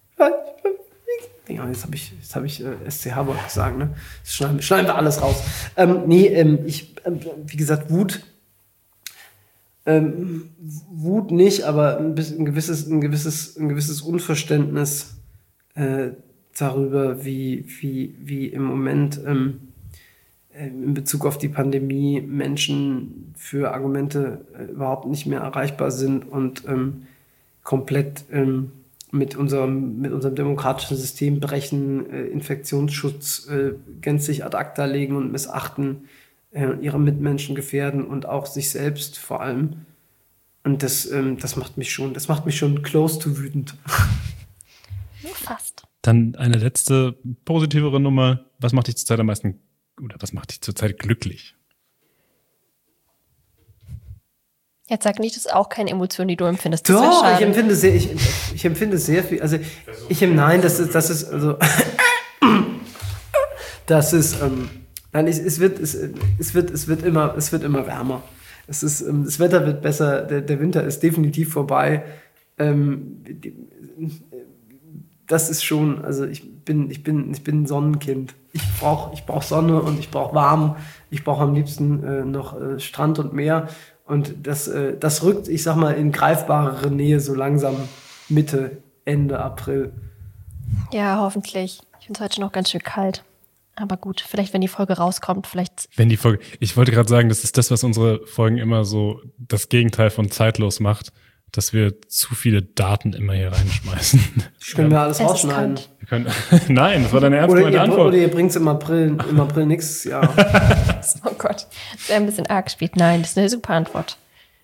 Ja, jetzt habe ich SCH-Wort gesagt, ne? Das schneiden wir alles raus. Wie gesagt, Wut nicht, aber ein gewisses Unverständnis darüber, wie im Moment in Bezug auf die Pandemie Menschen für Argumente überhaupt nicht mehr erreichbar sind und komplett mit unserem demokratischen System brechen, Infektionsschutz gänzlich ad acta legen und missachten, ihre Mitmenschen gefährden und auch sich selbst vor allem. Und das macht mich schon close to wütend. Nur fast. Dann eine letzte positivere Nummer. Was macht dich zurzeit am meisten, oder was macht dich zurzeit glücklich? Jetzt sag nicht, das ist auch keine Emotion, die du empfindest. Das Doch, schade. ich empfinde sehr viel. Also es wird immer wärmer. Das Wetter wird besser, der Winter ist definitiv vorbei. Das ist schon, also ich bin ein Sonnenkind. Ich brauch Sonne und ich brauche warm. Ich brauche am liebsten noch Strand und Meer. Und das rückt, ich sag mal, in greifbarere Nähe so langsam Mitte, Ende April. Ja, hoffentlich. Ich finde es heute noch ganz schön kalt. Aber gut, vielleicht, wenn die Folge rauskommt, Ich wollte gerade sagen, das ist das, was unsere Folgen immer so das Gegenteil von zeitlos macht, dass wir zu viele Daten immer hier reinschmeißen. Das können wir alles rausschneiden. Nein, das war deine ernst gemeinte Antwort. Oder ihr bringt es im April nächstes Jahr. Oh Gott, das wäre ein bisschen arg gespielt. Nein, das ist eine super Antwort.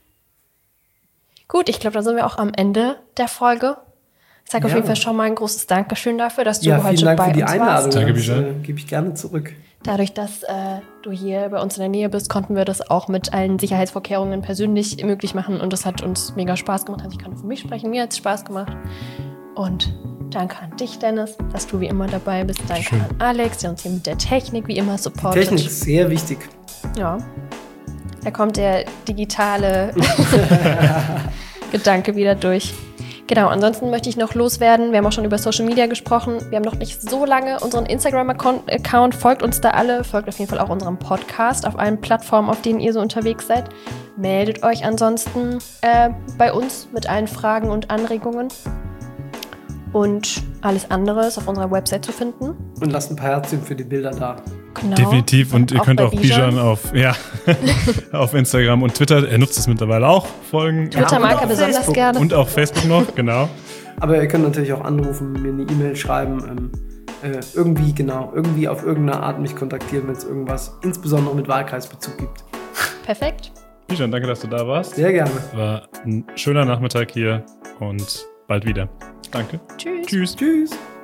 Gut, ich glaube, da sind wir auch am Ende der Folge. Ich sage auf jeden Fall schon mal ein großes Dankeschön dafür, dass du heute vielen Dank bei für die uns Einladung. warst. Danke, Bijan. Gebe ich gerne zurück. Dadurch, dass du hier bei uns in der Nähe bist, konnten wir das auch mit allen Sicherheitsvorkehrungen persönlich möglich machen. Und das hat uns mega Spaß gemacht. Also ich kann für mich sprechen, mir hat es Spaß gemacht. Und danke an dich, Dennis, dass du wie immer dabei bist. Danke an Alex, der uns hier mit der Technik wie immer supportet. Technik ist sehr wichtig. Ja. Da kommt der digitale Gedanke wieder durch. Genau, ansonsten möchte ich noch loswerden. Wir haben auch schon über Social Media gesprochen. Wir haben noch nicht so lange unseren Instagram-Account. Folgt uns da alle. Folgt auf jeden Fall auch unserem Podcast auf allen Plattformen, auf denen ihr so unterwegs seid. Meldet euch ansonsten bei uns mit allen Fragen und Anregungen. Und alles andere ist auf unserer Website zu finden. Und lasst ein paar Herzchen für die Bilder da. Genau. Definitiv. Und ihr könnt auch Bijan auf Instagram und Twitter, er nutzt es mittlerweile auch, folgen. Twitter mag er besonders Facebook. gerne. Und auch Facebook noch, genau. Aber ihr könnt natürlich auch anrufen, mir eine E-Mail schreiben, irgendwie auf irgendeine Art mich kontaktieren, wenn es irgendwas, insbesondere mit Wahlkreisbezug gibt. Perfekt. Bijan, danke, dass du da warst. Sehr gerne. War ein schöner Nachmittag hier und bald wieder. Danke. Tschüss. Tschüss. Tschüss.